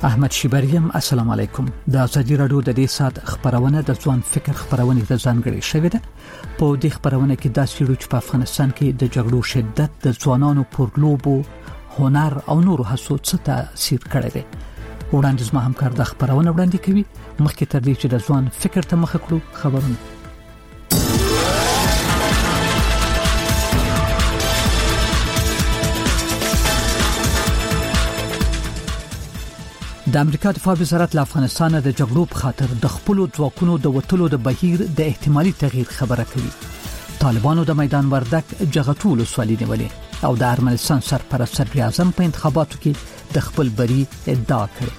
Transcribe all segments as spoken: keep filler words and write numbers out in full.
احمد شیبریم السلام علیکم. د ازادي رادیو د دې سات خبرونه د ځوان فکر خبرونه د ځانګړي شوې ده. په دې خبرونه کې د سیرو چې په افغانستان کې د جګړو شدت د ځوانانو پر لوبو، هنر او نورو هڅو څه تاثیر کړی دی. وړاندیز ما همکار د خبرونه وړاندې کوي. مخکې تر دې چې د ځوان فکر ته مخ کړو خبرونه د امریکا دفاع وزارت له افغانستان د جګړو په خاطر د خپل ځواکونو د وټلو د بهیر د احتمالي تغییر خبره کوي. طالبانو د میدان وردک جغتول ولسوالۍ نیولې او د ارمنستان سرپرست صدر اعظم په انتخاباتو کې د خپل بری ادعا کړې.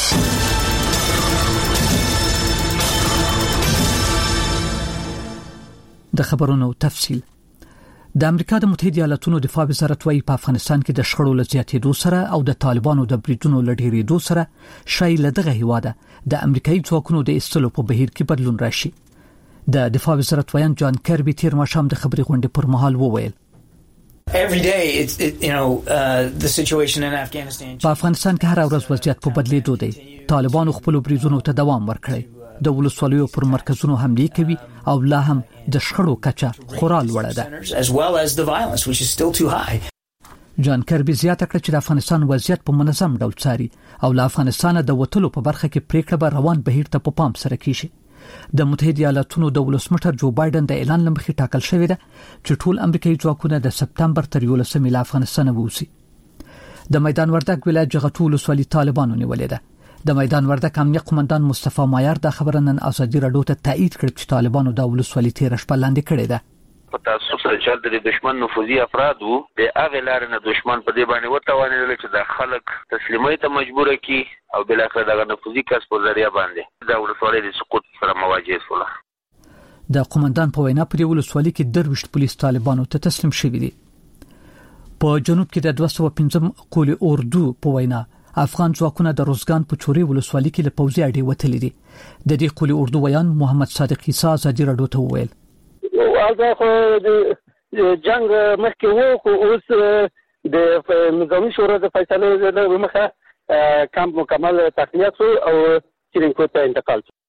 د خبرونو تفصیل. د امریکا د متحده ایالاتونو دفاع وزارت وايي په افغانستان کې د شخړو لزیاتېدو سره او د طالبانو د بریدونو لډیرېدو سره شای لدغه هیواده د امریکایي ځواکونو د استلو په بهیر کې بدلون راشي. د دفاع وزارت ویان جان کربي تیر ماښام د خبري غونډې پر مهال وویل Every day it's it, you know uh, the situation in Afghanistan. په افغانستان کې هر ورځ وضعیت په بدلیدو دی. طالبانو خپل بریدونو ته دوام ورکړي. د ولسوالیو پر مرکزونو حمله کوي او لا هم د شخړو کچه خورا لوړه ده. As well as the violence which is still too high. جان کربي زیاته کړه چې د افغانستان وضعیت په منظم ډول څاري او له افغانستان د وټلو په برخه کې پریکړه به روان بهیر ته په پام سره کیږي. د متحده ایالاتونو د ولسمشر جو بایدن د اعلان لمخې ټاکل شوې ده چې ټول امریکایي ځواکونه د سپتمبر تر یولسمې له افغانستان ووځي. د میدان وردک ولایت جغتول ولسوالۍ طالبانو نیولې ده. د میدان وردک امنیت قومندان مصطفی مایار د خبرنن ازادي رادیو ته تایید کړ چې طالبانو د ولسوالۍ تیر شپه لاندې کړې ده. په تاسو سره چې د دشمن نفوذي افراد وو د هغه لار نه دشمن په دې باندې وتوانیدل چې د خلک تسلیمۍ ته مجبور کړي او بل اخر دغه نفوذي کس په ذریعہ باندې د ولسوالۍ د سقوط سره مواجه شول. د قومندان په وینا په ولسوالۍ کې درويشت پولیس طالبانو ته تسلیم شوي دي. په جنوب کې د دوه سوه پنځم قولي اردو په وینا افغان ځواکونه د روزګان په چوري ولسوالۍ کې له پوځي اډې وتلې دي. د دې قولي اردو ویان محمد صادق عیسی ازادي رادیو ته وویل هغه خو د جنگ مخکې وو خو اوس د نظامی شورا د فیصله له مخه کمپ مکمل تقویت شو او چیرینکو ته انتقال شو.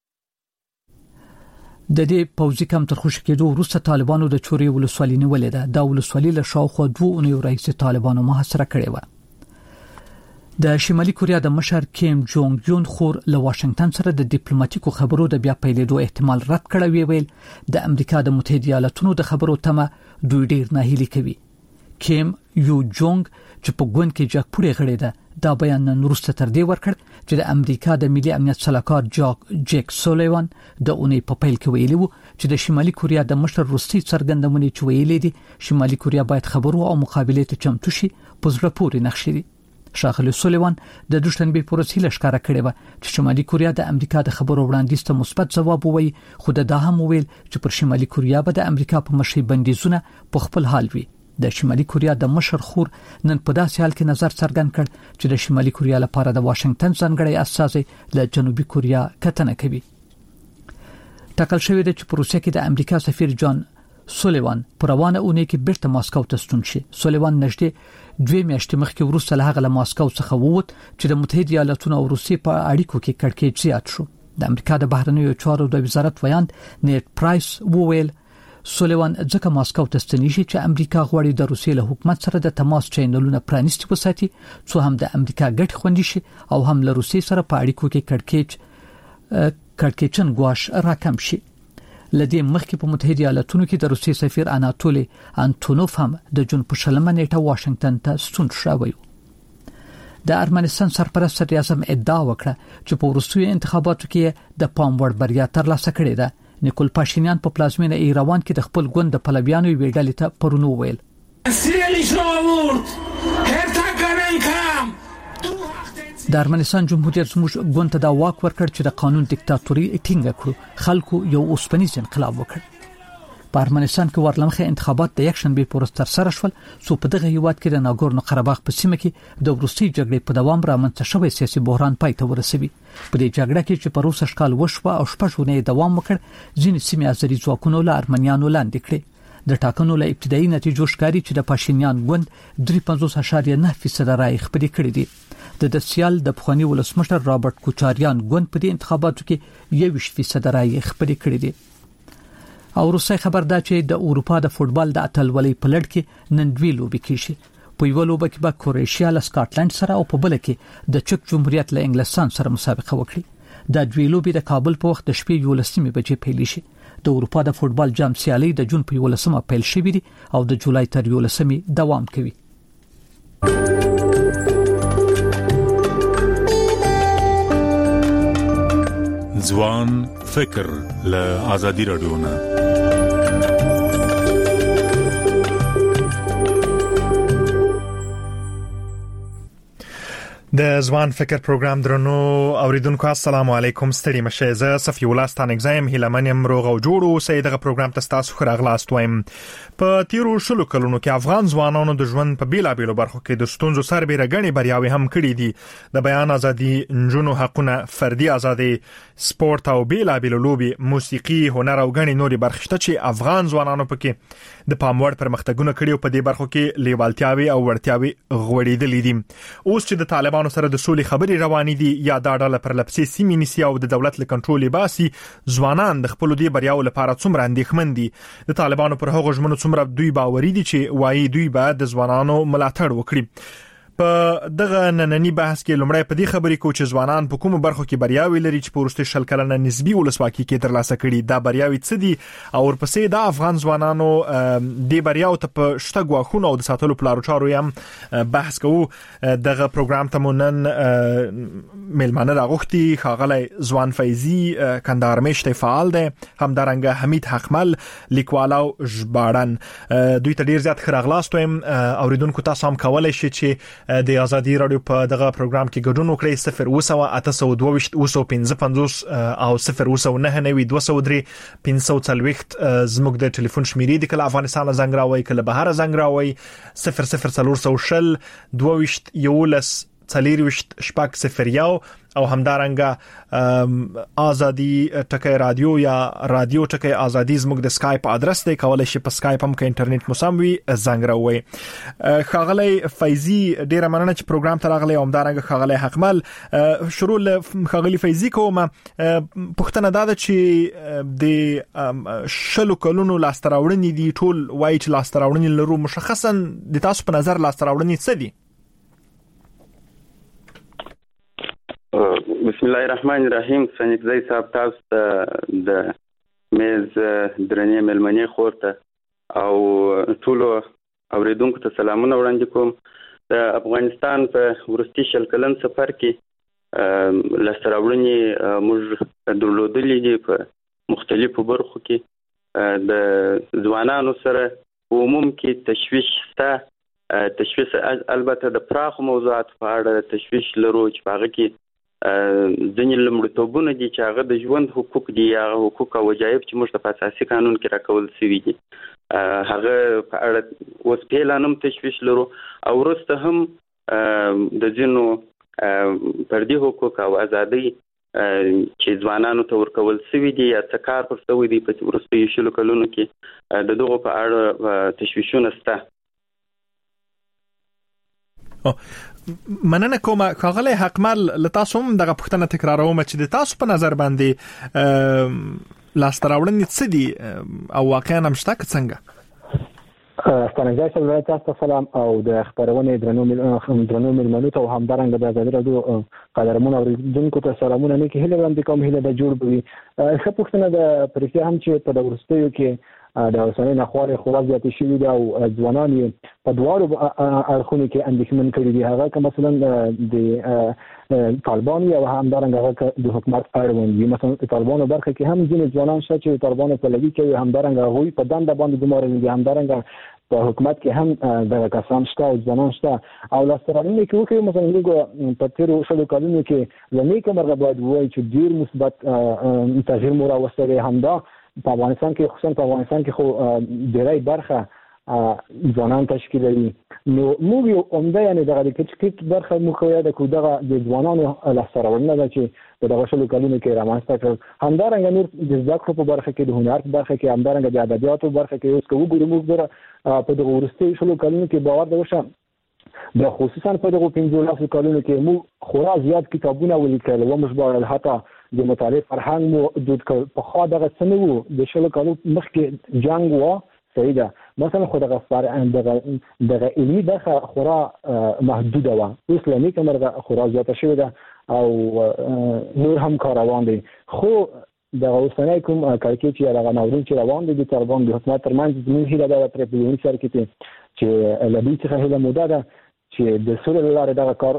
د دې پوځي کمپ تر خوشی کېدو وروسته طالبانو د چوري ولسوالۍ نیولې ده. د ولسوالۍ له شاوخوا دوه اونیو راځي طالبانو محاصره کړې و. د شمالي کوریا د مشر کیم جونګ یون خور له واشنگټن سره د ډیپلوماټیکو خبرو د بیا پیلېدو احتمال رد کړی ویل د امریکا د متحده ایالاتونو د خبرو تمه دوی ډیر نه هیلي کوي. کیم یو جونګ چې په ګوند کې جګپوړې غړې ده دا بیان نن وروسته تر دې ورکړ چې د امریکا د ملي امنیت صلاحکار جاک جیک سولیوان د اونۍ په پیل کې ویلي وو چې د شمالي کوریا د مشر روسي څرګندونې چې ویلي دي شمالي کوریا باید خبرو او مقابله ته چمتو شي په زړه پورې نقشې دي. شاغلی سولیوان د دوشنبه پروسې لشکره کړې و چې شمالي کوریا د امریکا د خبرو وړاندیز ته مثبت ځواب ووایي خو دا هم ویل چې پر شمالي کوریا به د امریکا په مشرۍ بندیزونه په خپل حال وي. د شمالي کوریا د مشر خور نن په داسې حال کې نظر څرګند کړ چې د شمالي کوریا لپاره د واشنگټن ځانګړی استازي له جنوبي کوریا کتنه کوي. ټاکل شوې ده چې پروسې کې د امریکا سفیر جان سولیوان پر روانه اونۍ کې بیرته ماسکو ته ستون شي. سولیوان نږدې دوه میاشتې مخکې وروسته له هغه له ماسکو څخه ووت چې د متحده ایالاتونو او روسیې په اړیکو کې کړکېچ زیات شو. د امریکا د بهرنیو چارو د وزارت ویاند نیټ پرایس وویل سولیوان ځکه ماسکو ته ستنیږي چې امریکا غواړي د روسیې له حکومت سره د تماس چینلونه پرانیستي وساتي څو هم د امریکا ګټ خوندي شي او هم له روسیې سره په اړیکو کې کړکېچ کړکېچن ګواښ راکم شي. لدې مخکې په متحده ایالاتونو کې د روسي سفیر اناتولي انټونوف هم د جون په شلمه نیټه واشنگټن ته ستون شوی. د ارمنستان سرپرست صدر اعظم ادعا وکړه چې په وروستیو انتخاباتو کې د پام وړ بریا ترلاسه کړې ده. نیکول پاشینیان په پلازمینه ایروان کې د خپل ګوند د پلویانو ویډلې ته پرونو ویل د ارمنستان جمهوریت زموږ ګوند ته دا واک ورکړ چې د قانون دیکتاتوري ټینګه کړو. خلکو یو اوسپنیز انقلاب وکړ. په ارمنستان کې ورلمخه انتخابات د یک شنبه پر ورځ تر سره شول څو په دغه هیواد کې د ناګورنو قرهباغ په سیمه کې د روسي جګړې په دوام رامنځته شوی سیاسي بحران پای ته ورسوي. په دې جګړه کې چې په روس اشکال وشوه او شپږونه دوام وکړ ځینې سیمې ازري ځواکونو له ارمنیانو لاندې کړې. د ټاکنو له ابتدایي نتیجو ښکاري چې د پاشینیان ګوند درې پنځوس اعشاریه نه فیصد رای خپل کړی دي. د دسیال د پخوانی ولسمشر رابرټ کوچاریان ګوند په دې انتخاباتو کې یوویشت فیصد رای خپل کړی دی. او روسي خبر دا چې د اروپا د فوتبال د اتلولۍ په لړ کې نن دوی لوبي کیږي. په یو لوبه کې به کروشیا له سکاټلند سره او په بل کې د چک جمهوریت له انګلستان سره مسابقه وکړي. د دوی لوبي د کابل په وخت د شپې یو لسمه بجې پیل شي. د اروپا د فوتبال جام سیالي د جون په یو لسمه پیل شوې دي او د جولای تر یو لسمه دوام کوي. ځوان فکر له آزادي رادیو نه د ځوان فکر پروګرام درنو اوریدونکو السلام علیکم ستړي مشه زه صفی الله ستانګزایم هیلمنیم روغ او جوړو سید دغه پروګرام ته تاسو خراغلاست وایم. په تیرو شلو کلونو کې افغان ځوانانو د ژوند په بیلابېلو برخو کې د ستونزو سربېره غني بریاوي هم کړې دي. د بیان ازادي، نجونو حقونه، فردي ازادي، سپورت او بیلابېلو لوبي، موسیقي، هنر او غني نوري برخې ته چې افغان ځوانانو پکې د پاموړ پرمختګونه کړي او په دې برخو کې لیوالتیاوي او ورتیاوي غوړېدلې دي. اوس چې د طالبانو سره د سولې خبرې روانې دي یا دا ډله پر لپسې سیمې نیسي او د دولت له کنټرول باسي، ځوانان د خپل دې بریاو لپاره څومره اندېښمن دي. د طالبانو پر هغو ژمنو څومره دوی باوري دي چې وایي دوی به د ځوانانو ملاتړ وکړي. په دغه نننی بحث کې لومړی په دې خبرې کو چې ځوانان په کومو برخو کې بریاوي لري چې په وروستي شل کلنه نسبی ولسواکي کې ترلاسه کړي. دا بریاوي څه دي او ورپسې د افغان ځوانانو د بریاو ته په شته غواخونه او د ساتلو پلانو چارو هم بحث کوو. دغه پروګرام ته مونن ملمانه راغوختي خاغلی ځوان فیضی کندهار مشت فعال دی، همدارنګه حمید حقمل لیکوال او ژباړن. دوی ته ډیر زیات خراغلاست وایم. اوریدونکو تاسو هم کولای شئ چې د آزادي رادیو په دغه پروګرام کې ګډون وکړئ. صفر اوسه اته سو دوه ویشت اوسه پنځه پنځوس او صفر اوسه نه نوي دوه سو درې پنځه څلوېښت زموږ د ټلیفون شمیرې د کله افغانستان زنګ راوي کله بهر زنګ راوي صفر صفر څلور سو شل دوه ویشت یولس څلورويشت شپږ صفر یو او همدارنګه آزادي ټکی رادیو یا رادیو ټکی آزادي زموږ د سکایپ ادرس دی. کولای شئ په سکایپ هم کې انټرنیټ مو سم وي زنګ راوي. خاغلی فیضی ډیره مننه چې پروګرام ته راغلی او همدارنګه خاغلی حقمل. شروع له خاغلی فیضی کوم پښتنه دا ده چې د شلو کلونو لاستراوړنې دي ټول وایي چې لاستراوړنې لرو. مشخصا د تاسو په نظر لاستراوړنې څه دي؟ بسم الله الرحمن الرحیم. سنیک زئی صاحب تاسو ته د میز درنې ملمنې خورته او ټولو اوریدونکو ته سلامونه وړاندې کوم. د افغانستان په ورستي شل کلن سفر کې لاستراوړنې موږ درلودلې دي په مختلفو برخو کې. د ځوانانو سره عموم کې تشویش شته. تشویش البته د پراخو موضوعات په اړه تشویش لرو چې هغه کې ځینې لومړیتوبونه دي چې هغه د ژوند حقوق دي یا حقوق او وجایب چې موږ په اساسي قانون کې راکول شوي دي. هغه په اړه اوس پیلانم تشویش لرو او وروسته هم د ځینو فردي حقوق او ازادۍ چې ځوانانو ته ورکول شوي دي یا څه کار پر شوی دی په وروستیو شلو کلونو کې د دغو په اړه تشویشونه شته. مننه کوم. خاغلی حقمل له تاسو هم دغه پوښتنه تکراروم چې د تاسو په نظر باندې لاستراوړنې څه دي او واقعا هم شته که څنګه؟ ستانګزای صاحب تاسو سلام او د خبرونه درنو درنو ملمنو ته همدارنګه د آزادي رادیو قدرمن اوریدونکو ته سلامونه نه کې هله باندې کوم هله د جوړ بوي. ښه پوښتنه د پرېکړه هم چې په دورستیو کې د اوسنۍ نخوارې خورا زیاتې شوي دي او ځوانان یې په دواړو اړخونو کې اندېښمن کړي دي. هغه که مثلا د طالبان یا همدارنګه هغه د حکومت اړوند وي. مثلا د طالبانو برخه کې هم ځینې ځوانان شته چې طالبانو پلوي کوي، همدارنګه هغوی په دنده باندې ګمارل دي، همدارنګه په حکومت کې هم دغه کسان شته او ځوانان شته. او لاستراوړنې کې وکړي مثلا موږ په تېرو شلو کلونو کې له نیکه مرغه باید ووایو چې ډېر مثبت تغییر مو راوستی دی. همدا په افغانستان کې خصوصا په افغانستان کې خو ډېری برخه ځوانان تشکیلوي. نو موږ یو عمده یعنې دغه د کټ برخه موږ یاده کړو دغه د ځوانانو لاستراوړنه ده چې په دغه شلو کلونو کې رامنځته کړل. همدارنګه نور د زده کړو په برخه کې، د هنر په برخه کې، همدارنګه د ادبیاتو په برخه کې اوس که وګورو موږ په دغه وروستیو شلو کلونو کې باور ده وشه د خصوصا په دغه پنځه کلونو کې مو خورا زیات کتابونه ولیکل او موږ به حتی د مطالعه فرهنګ مو دود کړ په خا دغه سنو د شلو کلو مخکې جنگ و سیده مثلا خو دغه فار دغه دغه علمي برخه خورا محدوده و اوس لنی کومه خورا زیاته شوې ده او نور هم کار روان دي خو د اوسنۍ کوم کارکې چې هغه ناورین چې روان دي د طالبان د حکومت ترمنځ زموږ هیله ده پر پلوونی سره کې چې لبي څخه هیله موده ده چې د سولې لپاره دغه کار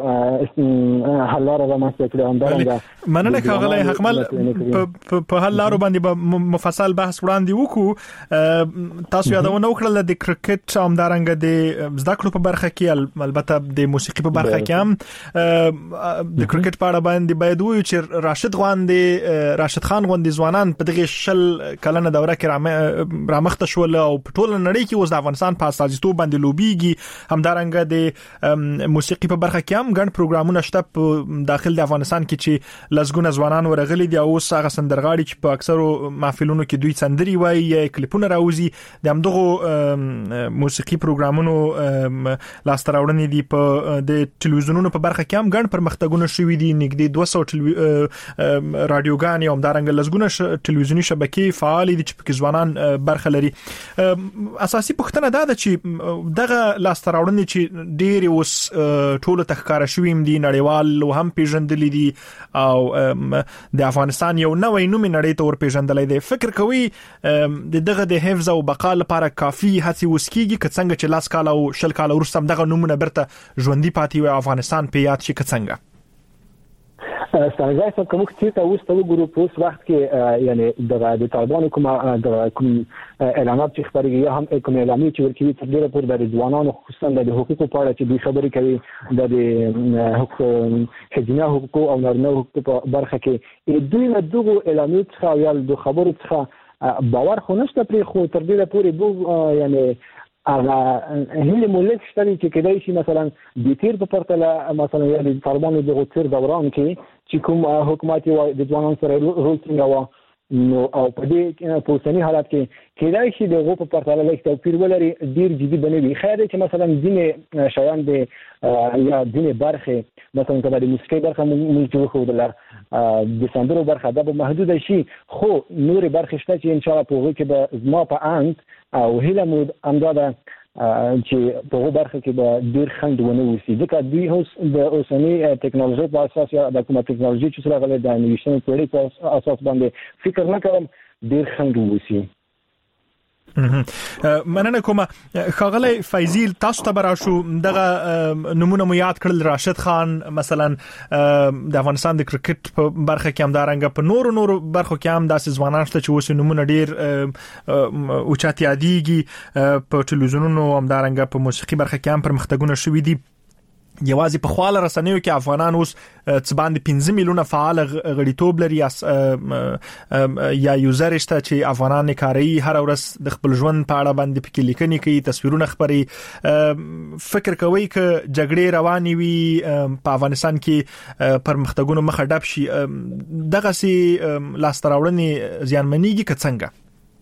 حل لاره رامنځته کړي همدارنګه مننه ښاغلی حقمل په حل لارو باندې به مفصل بحث وړاندې وکړو. تاسو یادونه وکړه د کرکټ همدارنګه د زده کړو په برخه کې البته د موسیقي په برخه کې هم د کرکټ په اړه باندې باید وایو چې راشد غواندي راشد خان غواندي ځوانان په دغه شل کلنه دوره کې رامخته شول او په ټول نړۍ کې اوس د افغانستان په استازیتوب باندې لوبيږي. همدارنګه د موسیقي په برخه کې هم ګڼ پروګرامونه شته په داخل د افغانستان کې چې لزګونه ځوانان ورغلي دي او هغه سندرغاړي چې په اکثرو محفلونو کې دوی سندري وایي یا کلیپونه راوځي د همدغه موسیقي پروګرامونو لاسته راوړنې دي. په د ټلویزیونونو په برخه کې هم ګڼ پرمختګونه شوي دي نږدې دوه سوه رادیوګانې او همدارنګه لزګونه ټلویزیونی شبکې فعال دي چې په ځوانان برخه لري. اساسي پوښتنه دا ده چې دغه لاسته راوړنې چې ډېر اوس ټول تخکاره شویم دي نړیوال هم پیژندل دي او د افغانستان یو نوې نومي نړۍ ته ور پیژندل دي. فکر کوي د دغه د حفظ او بقا لپاره کافي هڅې وسکیږي که څنګه چې لاس کال او شل کال وروسته دغه نمونه برته ژوندۍ پاتې وي افغانستان په یاد شي که څنګه؟ ستاسو کوم چې تاسو ته وګورئ په اوس وخت کې یعنی د طالبانو کوم د کوم اعلانات چې خبرېږي یا هم کوم اعلانات چې ورکوي تر ډیره پورې د ځوانانو خصوصا د حقوقو په اړه چې دوی خبرې کوي د حقوق حجنه حقوق او نارینه حقوق په برخه کې دوی له دغه اعلانات څخه یا د خبرو څخه باور خو نشته پرې خو تر ډیره پورې بو یعنی هغه هله مولک شته چې کدای شي مثلا د تیر په پرتله مثلا د طالبانو د غوتر دوران کې چې کوم حکومت د ځوانانو سره رول څنګه نو او په دې په اوسنی حالت کې کېدای شي د غو په پرتله لیک توپیر ولري ډیر جدي بنوي. خیر چې مثلا ځینې شیان د یا ځینې برخه مثلا کله د موسیقي برخه موږ جوړ خو د د سندرو برخه د محدود شي خو نور برخه شته چې ان شاء الله په هغه کې به زما په انت او هله مود امداده چې په هغه برخه کې به ډیر خند ونه وسی ځکه دوی اوس د اوسنی ټکنالوژي په اساس یا د کومه ټکنالوژي چې سره غلې د انیمیشن په اړه په اساس باندې فکر نه کوم ډیر خند وسی. مننه کوم ښاغلی فیضیل تاسو ته براشو دغه نمونه مو یاد کړل راشد خان مثلا د افغانستان د کرکټ په برخه کې هم دارنګ په نورو نورو برخو کې هم داسې ځوانان شته چې اوس نمونه ډیر اوچات یادېږي په ټلویزیونونو هم دارنګ په موسیقي برخه کې هم پرمختګونه شوي دي. یوازې په خواله رسنیو کې افغانان اوس څه باندې پنځه میلیونه فعال غړیتوب لري یا یوزر شته چې افغانان کاري هر ورځ د خپل ژوند په اړه باندې پکې لیکنې کوي تصویرونه خبري. فکر کوي ک جګړې روانې وي په افغانستان کې پرمختګونو مخه ډب شي دغه سي لاسته راوړنې زیانمنېږي که څنګه؟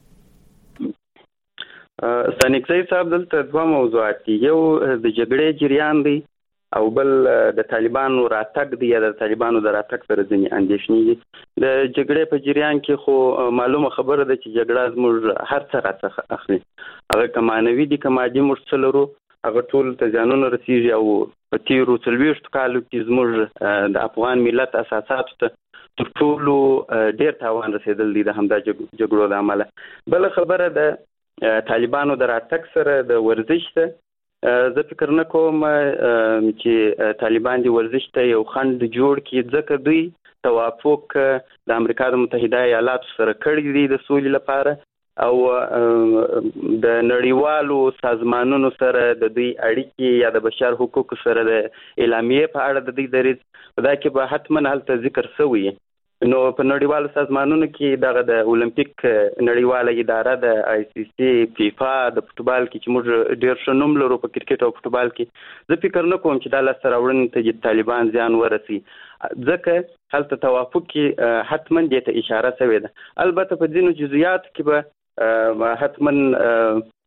سانیکسي صاحب دلته دوه موضوعات دي یو د جګړې جریان دی او بل د طالبانو راتګ دی یا د طالبانو د راتګ سره ځنې اندېښنې د جګړې په جریان کې خو معلومه خبره ده چې جګړه زموږ هر څه راڅخه اخلي هغه کمانوي دي کمادي موږ څلورو هغه ټول ته ځانونه رسیږي او په تیرو څلوېښتو کالو کې زموږ د افغان ملت اساساتو ته تر ټولو ډېر تاوان رسېدل دي د همدا جګړو د امله. بل خبره د طالبانو د راتګ سره د ورزش ته زه فکر نه کوم چې طالبان د ورزش ته یو خنډ جوړ کړي ځکه دوی توافق د امریکا د متحده ایالاتو سره کړی دی د سولې لپاره او د نړیوالو سازمانونو سره د دوی اړیکې یا د بشر حقوقو سره د اعلامیې په اړه د دوی دریځ په دا کې به حتما هلته ذکر شوی نو په نړیوالو سازمانونو کې دغه د اولمپیک نړیواله اداره د آی سی سی فیفا د فوتبال کې چې موږ ډېر ښه نوم لرو په کرکټ او فوتبال کې زه فکر نه کوم چې دا لاسته راوړنې ته چې طالبان زیان ورسي ځکه هلته توافق کې حتما دې ته اشاره شوې ده. البته په ځینو جزئیات کې به حتما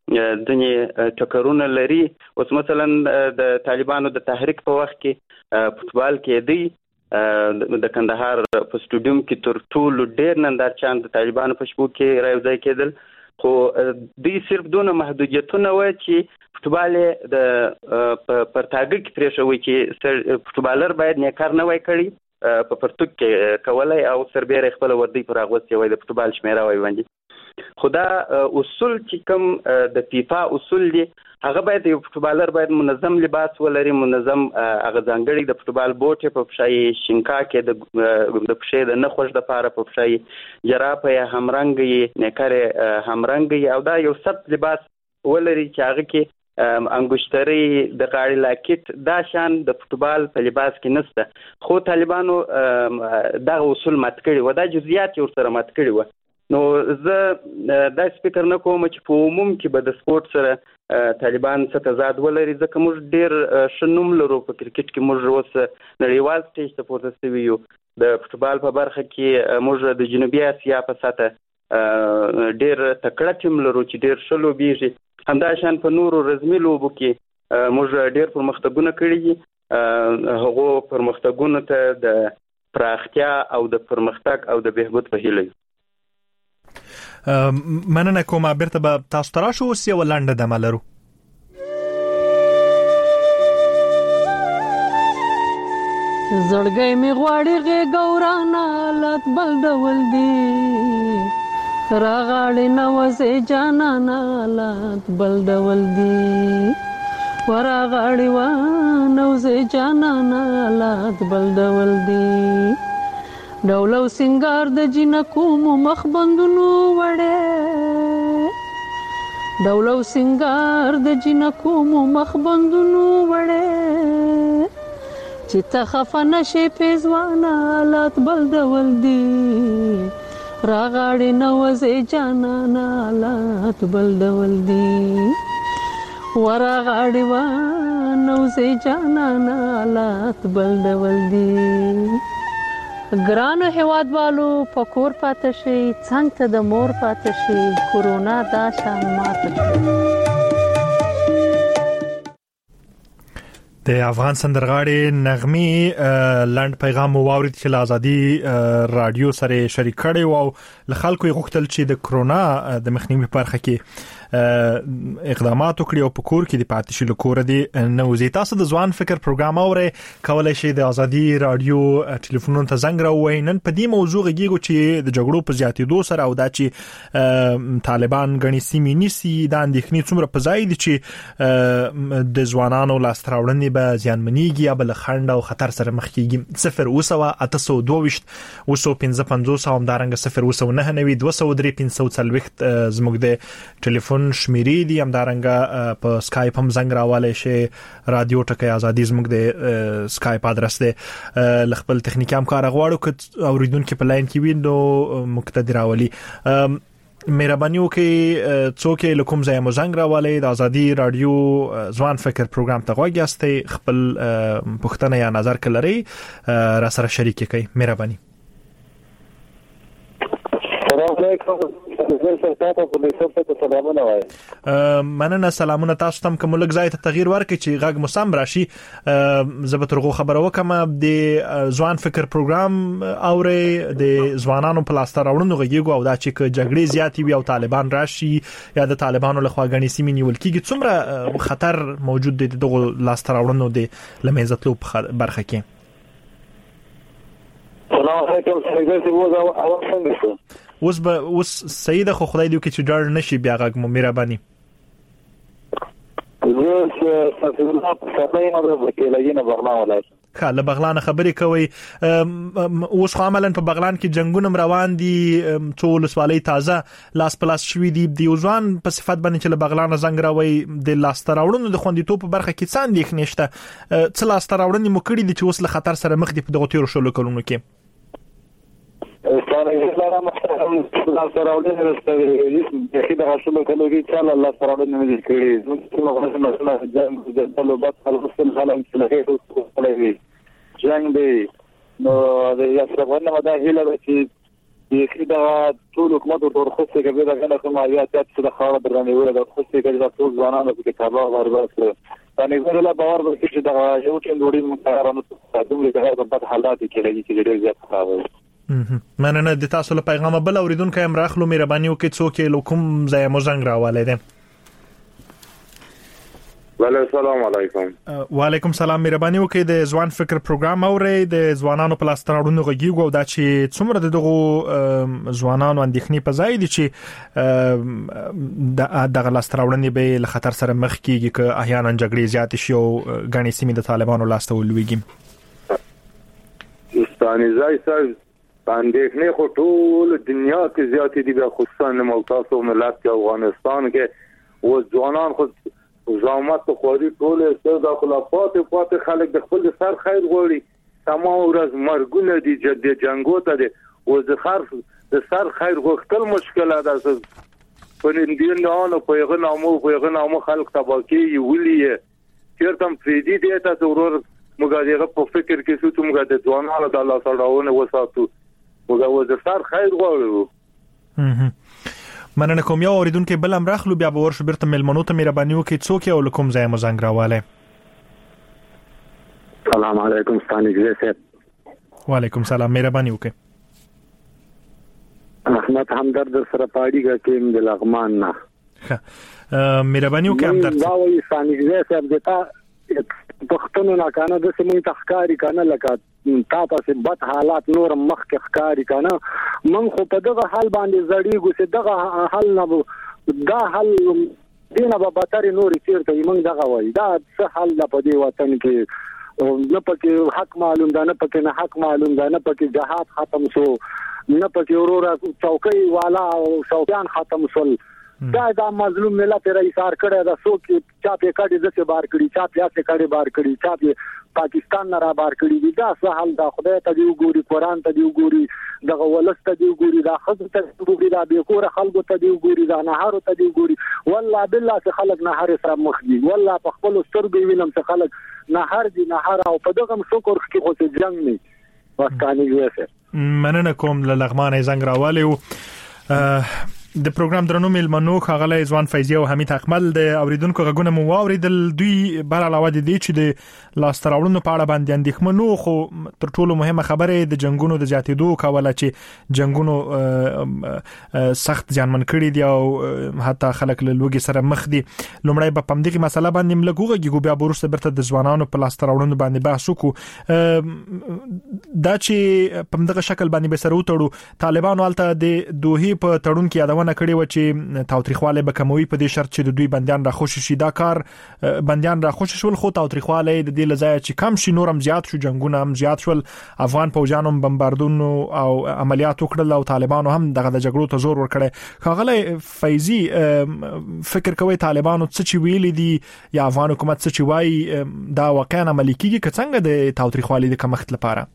ځنې ټکرونه لري. اوس مثلا د طالبانو د تحریک په وخت کې فوتبال کې دی د کندهار په سټوډیوم کې تر ټولو ډېر نندارچیان د طالبانو په شپو کې راوځي کېدل، خو دوی صرف دونه محدودیتونه و چې فوتبال د پرتاګ کې پرېښوي چې فوتبالر باید نیکار نه وای کړی په پرتګ کې کولای او سربېره خپل وردی پر اغوستي وای د فوتبال شمیره وای باندې. خدا اصول چې کوم د فیفا اصول دي هغه باید یو فوتبالر باید منظم لباس ولري، منظم هغه ځانګړي د فوتبال بوټ په پښای شینکا کې د د پښې د نخوش د پاره په پښای جرافه همرنګي نیکره همرنګي او دا یو سخت لباس ولري چې هغه کې انګشتري د غاړي لاکټ دا شان د فوتبال په لباس کې نشته. خو طالبانو دا اصول مات کړي و، دا جزئیات یې ورسره مات کړي و. نو زه دا فکر نه کوم چې په عموم کې به د سپورت سره طالبان څه تضاد ولري، ځکه موږ ډېر ښه نوم لرو په کرکټ کې. موږ اوس نړیوال سټیج ته پورته شوي یو. د فوتبال په برخه کې موږ د جنوبي اسیا په ساته ډېر تکړه ټیم لرو چې ډېر ښه لوبېږي. همداشان په نورو رزمي لوبو کې موږ ډېر پرمختګونه کړي دي. هغو پرمختګونو ته د پراختیا او د پرمختګ او د بهبود په هیله یو. مننه کوم. بیرته به تاسو ته راشو اوس یو لنډه دمه لرو. زړګی مې غواړي غېږ حالات بل ډول دي، راغاړې نوځې جانانه حالات بل ډول دي، وراغاړې ونوځې جانانه حالات بل ډول دي، ډول او سنگار د جنکو مو مخ بندونو وړې، ډول او سنگار د جنکو مو مخ بندونو وړې، چې ته خفه نشې پیزوانه حالات بل ډول دي، راغاړې نوځې جانانه حالات بل ډول دي، وراغاړې ونوځې جانانه حالات بل ډول دي. ګرانو هیوادوالو په کور پاتې شئ، څنګ ته د مور پاتې شئ، کورونا دا شان ماته شي. د افغان سندرغاړي نغمي لاند پیغام واورید چې آزادي رادیو سره شریک کړي او له خلکو یې غوښتل چې د کرونا د مخنیوي په برخه کې اقدامات وکړي او په کور کې د پاتې شي لکور دي نوځي. تاسو د ځوان فکر پروګرام اورئ، کولای شئ د آزادي رادیو ټلیفونونو ته زنګ راووئ. نن په دې موضوع غږیږو چې د جګړو په زیاتېدو سره او دا چې طالبان غني سیمې نیسي دا اندېښنې څومره په ځای دي چې د ځوانانو لاس راوړنې به زیانمنېږي یا بل خنډ او خطر سره مخ کېږي. صفر اوسه اته سو دوه ویشت اوسه پنځه پنځوس او همدارنګه صفر اوسه نه نوي دوه سو درې پنځه څلوېښت زموږ د ټلیفون شمیرې دي. همدارنګه په سکایپ هم زنګ راوالئ شئ. رادیو ټکی آزادي زموږ د سکایپ ادرس دی. خپل تخنیکي همکار غواړو که اوریدونکو په لاین کې وي نو مقتدر راولي. مهرباني وکړئ څوک له کوم ځای مو زنګ راوالئ د آزادي رادیو ځوان فکر پروګرام ته غوږ یاستئ، خپل پوښتنه یا نظر که لرئ را سره شریک کړئ. مهرباني. السلام علیکم. مننه. سلامونه تاسو ته. کوم لږ ځای ته تغییر ورکړي چې غږ مو سم راشي. زه به ترغو خبره وکم د ځوان فکر پروګرام اوري د ځوانانو په لاس راوړنو غږیږي او دا چې جګړې زیاتې وي او طالبان راشي یا د طالبانو لخوا غني سیمې نیول کیږي څومره خطر موجود دی دغه لاس راوړنو د لمنځتلو په برخه کې. السلام علیکم. څنګه اوس څنګه اوس به اوس سید خو خدای دې کې چې ډار نشي بیا غږ مو مهرباني. زه تاسو نه پښتنه نه وکیلای نه بغلان ولایت. خاله بغلان خبرې کوي. اوس خو عملاً په بغلان کې جنگونه روان دي، ټول سوالي تازه لاس پلاس شوي دي. د ځوان په صفت باندې چې بغلان زنګ راوي د لاس تراوړنو د خوندیتوب په برخه کې څه اندېښنې شته؟ څه لاس تراوړنې مو کړې دي چې اوس له خطر سره مخ دي په دغه تیرو شلو کلونو کې؟ استاد محترم الله سراولې رسېږي چې دا شلو کلو کې چې الله سراولې مې کړې نو څنګه مثلا جنگ د طلبات خلک خلک چې له هیڅ څه جنگ دی نو د یاسرغونه مدا هیله چې چې دا ټول حکومت ورخصه کوي دا کنه کومه یا تاسو د خاور درنه وره د خصه کوي دا ټول ځوانانو په کتابه ورغاس دا نه غوړه لا باور ورکړي چې دا یو ټیم ډوډۍ مقررانه تاسو د هغه په حالات کې لګي چې ډېر زیات خراب وي. مننه د تاسو له پیغام بل اوریدونکو هم راخلو مهرباني وکړئ څوک له کوم ځای مو زنګ راواله دي. وعلیکم السلام علیکم. وعلیکم السلام. مهرباني وکړئ د ځوان فکر پروګرام اوري د ځوانانو په لاس تراړونو غږیږي او دا چې څومره دغه ځوانانو اندېښنې په ځای دي چې د لاس تراړنې به له خطر سره مخ کیږي که احیانا جګړې زیات شي او غني سیمې د طالبانو لاس ته ولويږي. استاني ځای سره اندېښنې خو ټول دنیا کې زیات دي بیا خصوصا ملتاس او ملت کې افغانستان کې و ځوانان خو زعامت خوري ټول څه د خلافات په خلک د خپل سر خیر غوړي تمام ورځ مرګونه دي جدي جنگو ته دي و ځخر د سر خیر غوښتل مشکله ده په دې نه په یغه نامو په یغه نامو خلک تباکی ویلي چیرته فریدي دي تاسو ورور موږ دغه په فکر کې څه ته موږ د ځوانانو د الله سره وساتو موږ و ځخر خیر غوړو. مننه کوم. یو اوریدونکو بل هم راخلو بیا به ورشو بیرته ملمنو ته مهرباني وکړئ څوک یو لکم ځای مو زنګ راواله. السلام علیکم ستاني جزیات. وعلیکم السلام. مهرباني وکړئ. احمد همدرد سره پاړیږه کې د لغمان نه. ښه مهرباني وکړئ همدرد. دا وایي ستاني جزیات دتا پښتون نه کنه د سیمې تخکاری کنه لکه تا تاسو بد حالات نور مخ کې ښکاری کنه من خو په دغه حال باندې زړیږو چې دغه حل نه دا حل دینه به بتر نور چیرته من دغه وای دا څه حل په دې وطن کې نه پکې حق معلوم ده نه پکې نه حق معلوم ده نه پکې جهاد ختم شو نه پکې ورور چوکۍ والا او شوقیان ختم شول دا دا مظلوم ملت رئیسار کړه دا څوک چا په کډي د بار کړي چا په څه کډي بار کړي چا په پاکستان نه را بار کړي دا څه حل دا خدای ته دی وګوري قران ته دی وګوري دغه ولست دی وګوري دا خود ته وګوري دا به کور خلکو ته دی وګوري دا نهارو ته دی وګوري والله بالله چې خلک نهار سره مخ دي والله په خپل سترګې وینم چې خلک نهار دي نهار او په دغه شکر کې خو څه جنگ نه واسکاني ویسه. مننه کوم له لغمان زنګ راواله. د پروګرام درنو ملمنو خغله ځوان فیضی او حمید اکمل د اوریدونکو غږونه مو واوریدل. دوی بل علاوه د دې چې د لاس تراوړنو په اړه باندې اندېښمنو خو تر ټولو مهمه خبره د جنگونو د زیاتېدو کوله چې جنگونو سخت ځانمن کړي دي او حتی خلک له لوګي سره مخ دي. لومړی په پمدغه مسله باندې ملګوږي بیا ورسته برته د ځوانانو په لاس تراوړنو باندې بحث وکړو. دا چې پمدغه شکل باندې به سره وټړو طالبانو الته د دوه په تړون کې یادونه کړې و چې تاوتریخواله به کموي په دې شرط چې د دوی بنديان را خوشي شي. دا کار بنديان را خوشي شول خو تاوتریخواله د دې لځای چې کم شي نورم زیات شو جنگونه هم زیات شول افغان فوجانو بمباردونو او عملیات وکړل او طالبانو هم دغه د جګړو ته زور ورکړي. خغله فیضی فکر کوي طالبانو څه چې ویلي دي یا افغان حکومت څه چې وایي دا واقعا عملي کیږي که څنګه د تاوتریخواله د کمښت لپاره؟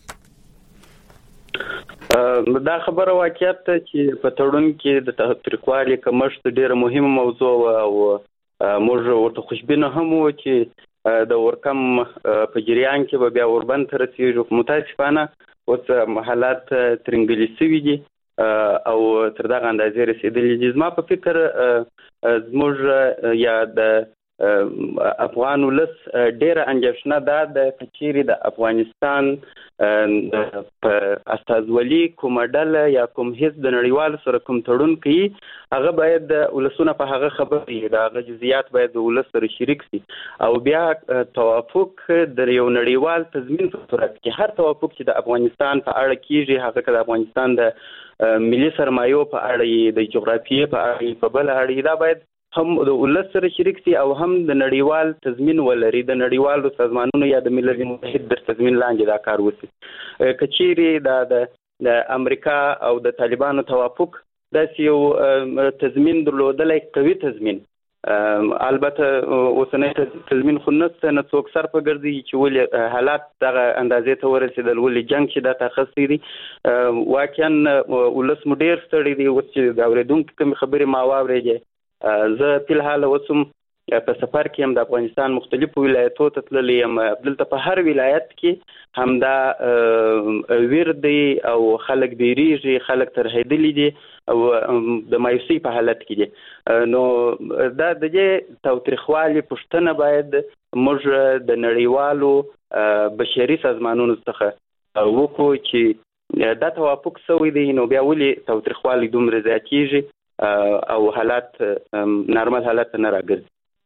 دا خبره واقعیت ته چې په تړون کې د تاوتریخوالي کمښت ډیره مهمه موضوع او موږ ورته خوشبینه هم وو چې د ورکم په جریان کې به بیا وربند تر رسیږي. متاسفانه اوس حالات ترنګلي شوي دي او تر دغه اندازې رسیدلي دي. زما په فکر زموږ یا د افغان ولس ډیره اندېښنه ده د کچېرې د افغانستان په استازولي کومه ډله یا کوم هیڅ د نړیوال سره کوم تړون کوي هغه باید د ولسونه په هغه خبرې د هغه جزئیات باید د ولس سره شریک شي او بیا توافق د یو نړیوال تضمین په صورت کې هر توافق چې د افغانستان په اړه کیږي هغه د افغانستان د ملي سرمایو په اړه د جغرافیې په اړه په بل اړه دا باید هم د ولس سره شریک شي او هم د نړیوال تضمین ولري د نړیوالو سازمانونو یا د ملل متحد د تضمین لاندې دا کار وشي. کچېرې د امریکا او د طالبانو توافق داسې یو تضمین درلودلای قوي تضمین البته اوسنۍ تضمین خو نشته نه څوک سر په ګرځي چې ولې حالات دغه اندازې ته ورسېدل ولې جنگ چې د تخصصي دي واقعا ولس مو ډېر ستړي دي اوس چې د اورېدونکو کوم خبرې ما واورېدې زه په الحال وسم په سفر کې هم د افغانستان مختلفو ولایتونو ته تللی یم. دلته په هر ولایت کې هم دا ویر دی او خلک بیریږي، خلک ترهیدلي دي او د مایوسۍ په حالت کې دي. نو دا د دې تاوتریخوالي پوښتنه باید موږ د نړیوالو بشري سازمانونو څخه وکړو چې دا توافق شوی دی، نو بیا ولې تاوتریخوالي دومره زیاتېږي او حالات نارمل حالات نه راګرځي.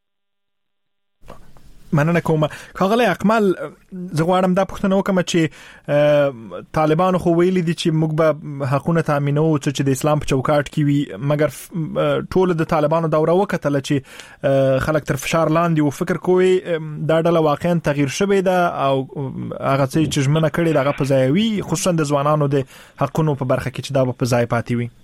مننه کوم. ښاغلی اکمل، زه غواړم دا پوښتنه وکړم چې طالبانو خو ویلي دي چې موږ به حقونه تامینو چې د اسلام په چوکاټ کې وي، مګر ټول د طالبانو دوره وکتله چې خلک تر فشار لاندې و. فکر کوي دا ډله واقعا تغییر شوې ده او هغه څه چې ژمنه کړې ده هغه په ځای وي، خصوصا د ځوانانو د حقونو په برخه کې چې دا په ځای پاتې وي؟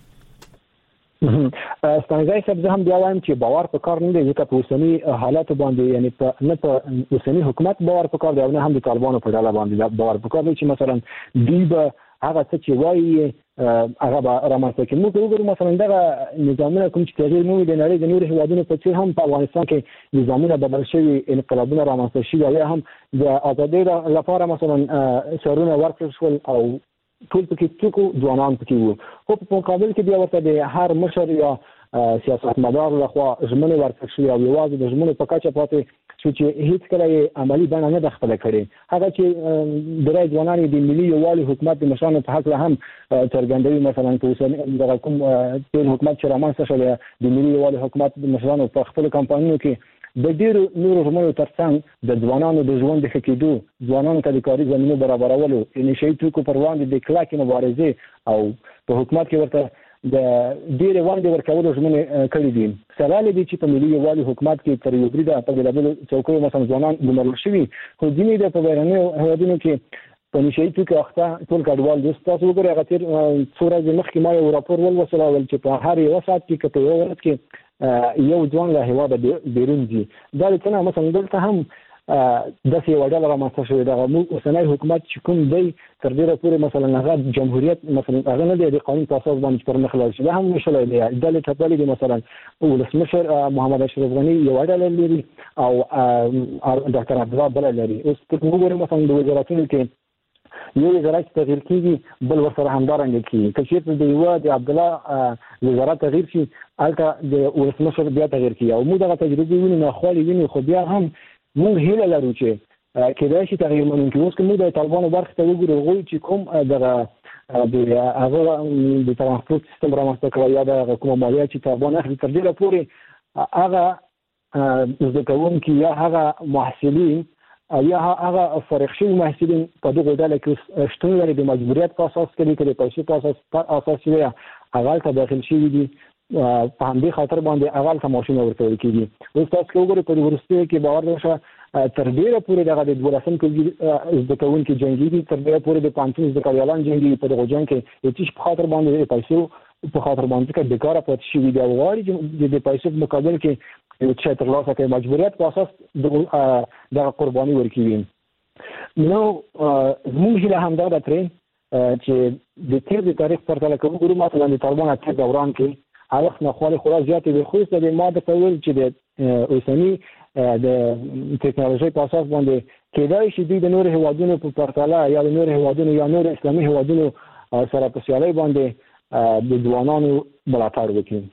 ستانګای صاحب، زه هم بیا وایم چې باور په کار نه دی، ځکه په اوسني حالات باندې یعنی په نه په اوسني حکومت باور په کار دی او نه هم د طالبانو په ډله باندې باور په کار دی چې مثلا دوی به هغه څه چې وایي هغه به رامنځته کړي. موږ وګورو مثلا دغه نظامونه کوم چې تغییر مومي د نړۍ د نورو هیوادونو په څیر هم په افغانستان کې نظامونه بدل شوي، انقلابونه رامنځته شوي او یا هم د ازادۍ لپاره مثلا سرونه ورکړل شول او ټول پکې څوک ځوانان پکې وو. خو په مقابل کې بیا ورته د هر مشر یا سیاستمدار لخوا ژمنې ورکړل شوې او یوازې د ژمنو په کچه پاتې شو چې هیڅ کله یې عملي بڼه نه ده خپله کړې. هغه چې درې ځوانان د ملي یووالي حکومت د مشرانو په هکله هم څرګندوي، مثلا په اوسني دغه کوم تېر حکومت چې رامنځته شو د ملي یووالي حکومت د مشرانو په خپلو کمپاینونو کې د ډېرو نورو ژمنو ترڅنګ د ځوانانو د ژوند د ښه کېدو، ځوانانو ته د کاري زمینو برابرولو، د نشهیي توکو پر وړاندې د کلکې مبارزې او په حکومت کې ورته د ډېرې ونډې ورکولو ژمنې کړي دي. سوال دی چې په ملي یووالي حکومت کې تر یو بریده په بېلابېلو چوکیو مثلا ځوانان ګمارل شوي، خو ځینې د په بهرنیو هېوادونو کې په نشهیي توکو اخته ټول کډوال دي. تاسو وګورئ هغه تېر څو ورځې مخکې ما یو راپور ولوستل چې په هر یوه ساعت کې که په یوه ورځ کې یو ځوان له هېواده بیرون ځي. دا د څه نه مثلا دلته هم داسې یوه ډله رامنځته شوې ده. موږ اوسنی حکومت چې کوم دی تر ډېره پورې مثلا هغه جمهوریت مثلا هغه نه دی د قانون په اساس باندې پر مخ لاړ شي، دا هم ویشلی دی. ډلې ټپلې دي، مثلا ولسمشر محمد اشرف غني یوه ډله لري او ډاکټر عبدالله بله لري. اوس که موږ وګورو مثلا د وزارتونو کې یو وزارت تغییر کیږي بل ورسره همدارنګه کیږي. که چېرته د یوه د عبدالله وزارت تغییر شي هلته د ولسمشر بیا تغییر کیږي او موږ دغه تجربې وینو، ناخوالې وینو، خو بیا هم موږ هیله لرو چې کېدای شي تغییر منونکي. اوس که موږ د طالبانو برخې ته وګورو، هغوی چې کوم دغه د هغه د ترانسپورټ سیستم رامنځته کړی یا د هغه کومه مالیه چې طالبان اخلي تر ډېره پورې هغه زده کوونکي یا هغه محصلین یا هغه فارغ شوي محصلین په دغه ډله کې شتون لري، د مجبوریت په اساس کې که د پیسو په اساس پر اساس وي هغه هلته داخل شوي دي، په همدې خاطر باندې هغه هلته معاشونه ورکول کېږي. اوس تاسو که وګورئ په وروستیو کې باور وشه تر ډېره پورې دغه د دولسم ټولګي زده کوونکي جنګېږي، تر ډېره پورې د پوهنتون زده کویالان جنګېږي په دغه جنګ کې د څه شي په خاطر باندې د پیسو په خاطر باندې ځکه بېکاره پاتې شوي دي او غواړي چې د پیسو په مقابل کې یو څه ترلاسه کوي، مجبوریت په اساس دغه قرباني ورکوي. نو زموږ هیله همدا ده ترې چې د تېر د تاریخ پرتله که وګورو مثلا د طالبانو تېر دوران کې هر وخت ناخوالې خورا زیاتې وې، خو د ما درته ویل چې د اوسني د ټکنالوژۍ په اساس باندې کېدای شي دوی د نورو هېوادونو په پرتله یا د نورو هېوادونو یا نورو اسلامي هېوادونو سره په سیالۍ باندې د ځوانانو ملاتړ وکړي.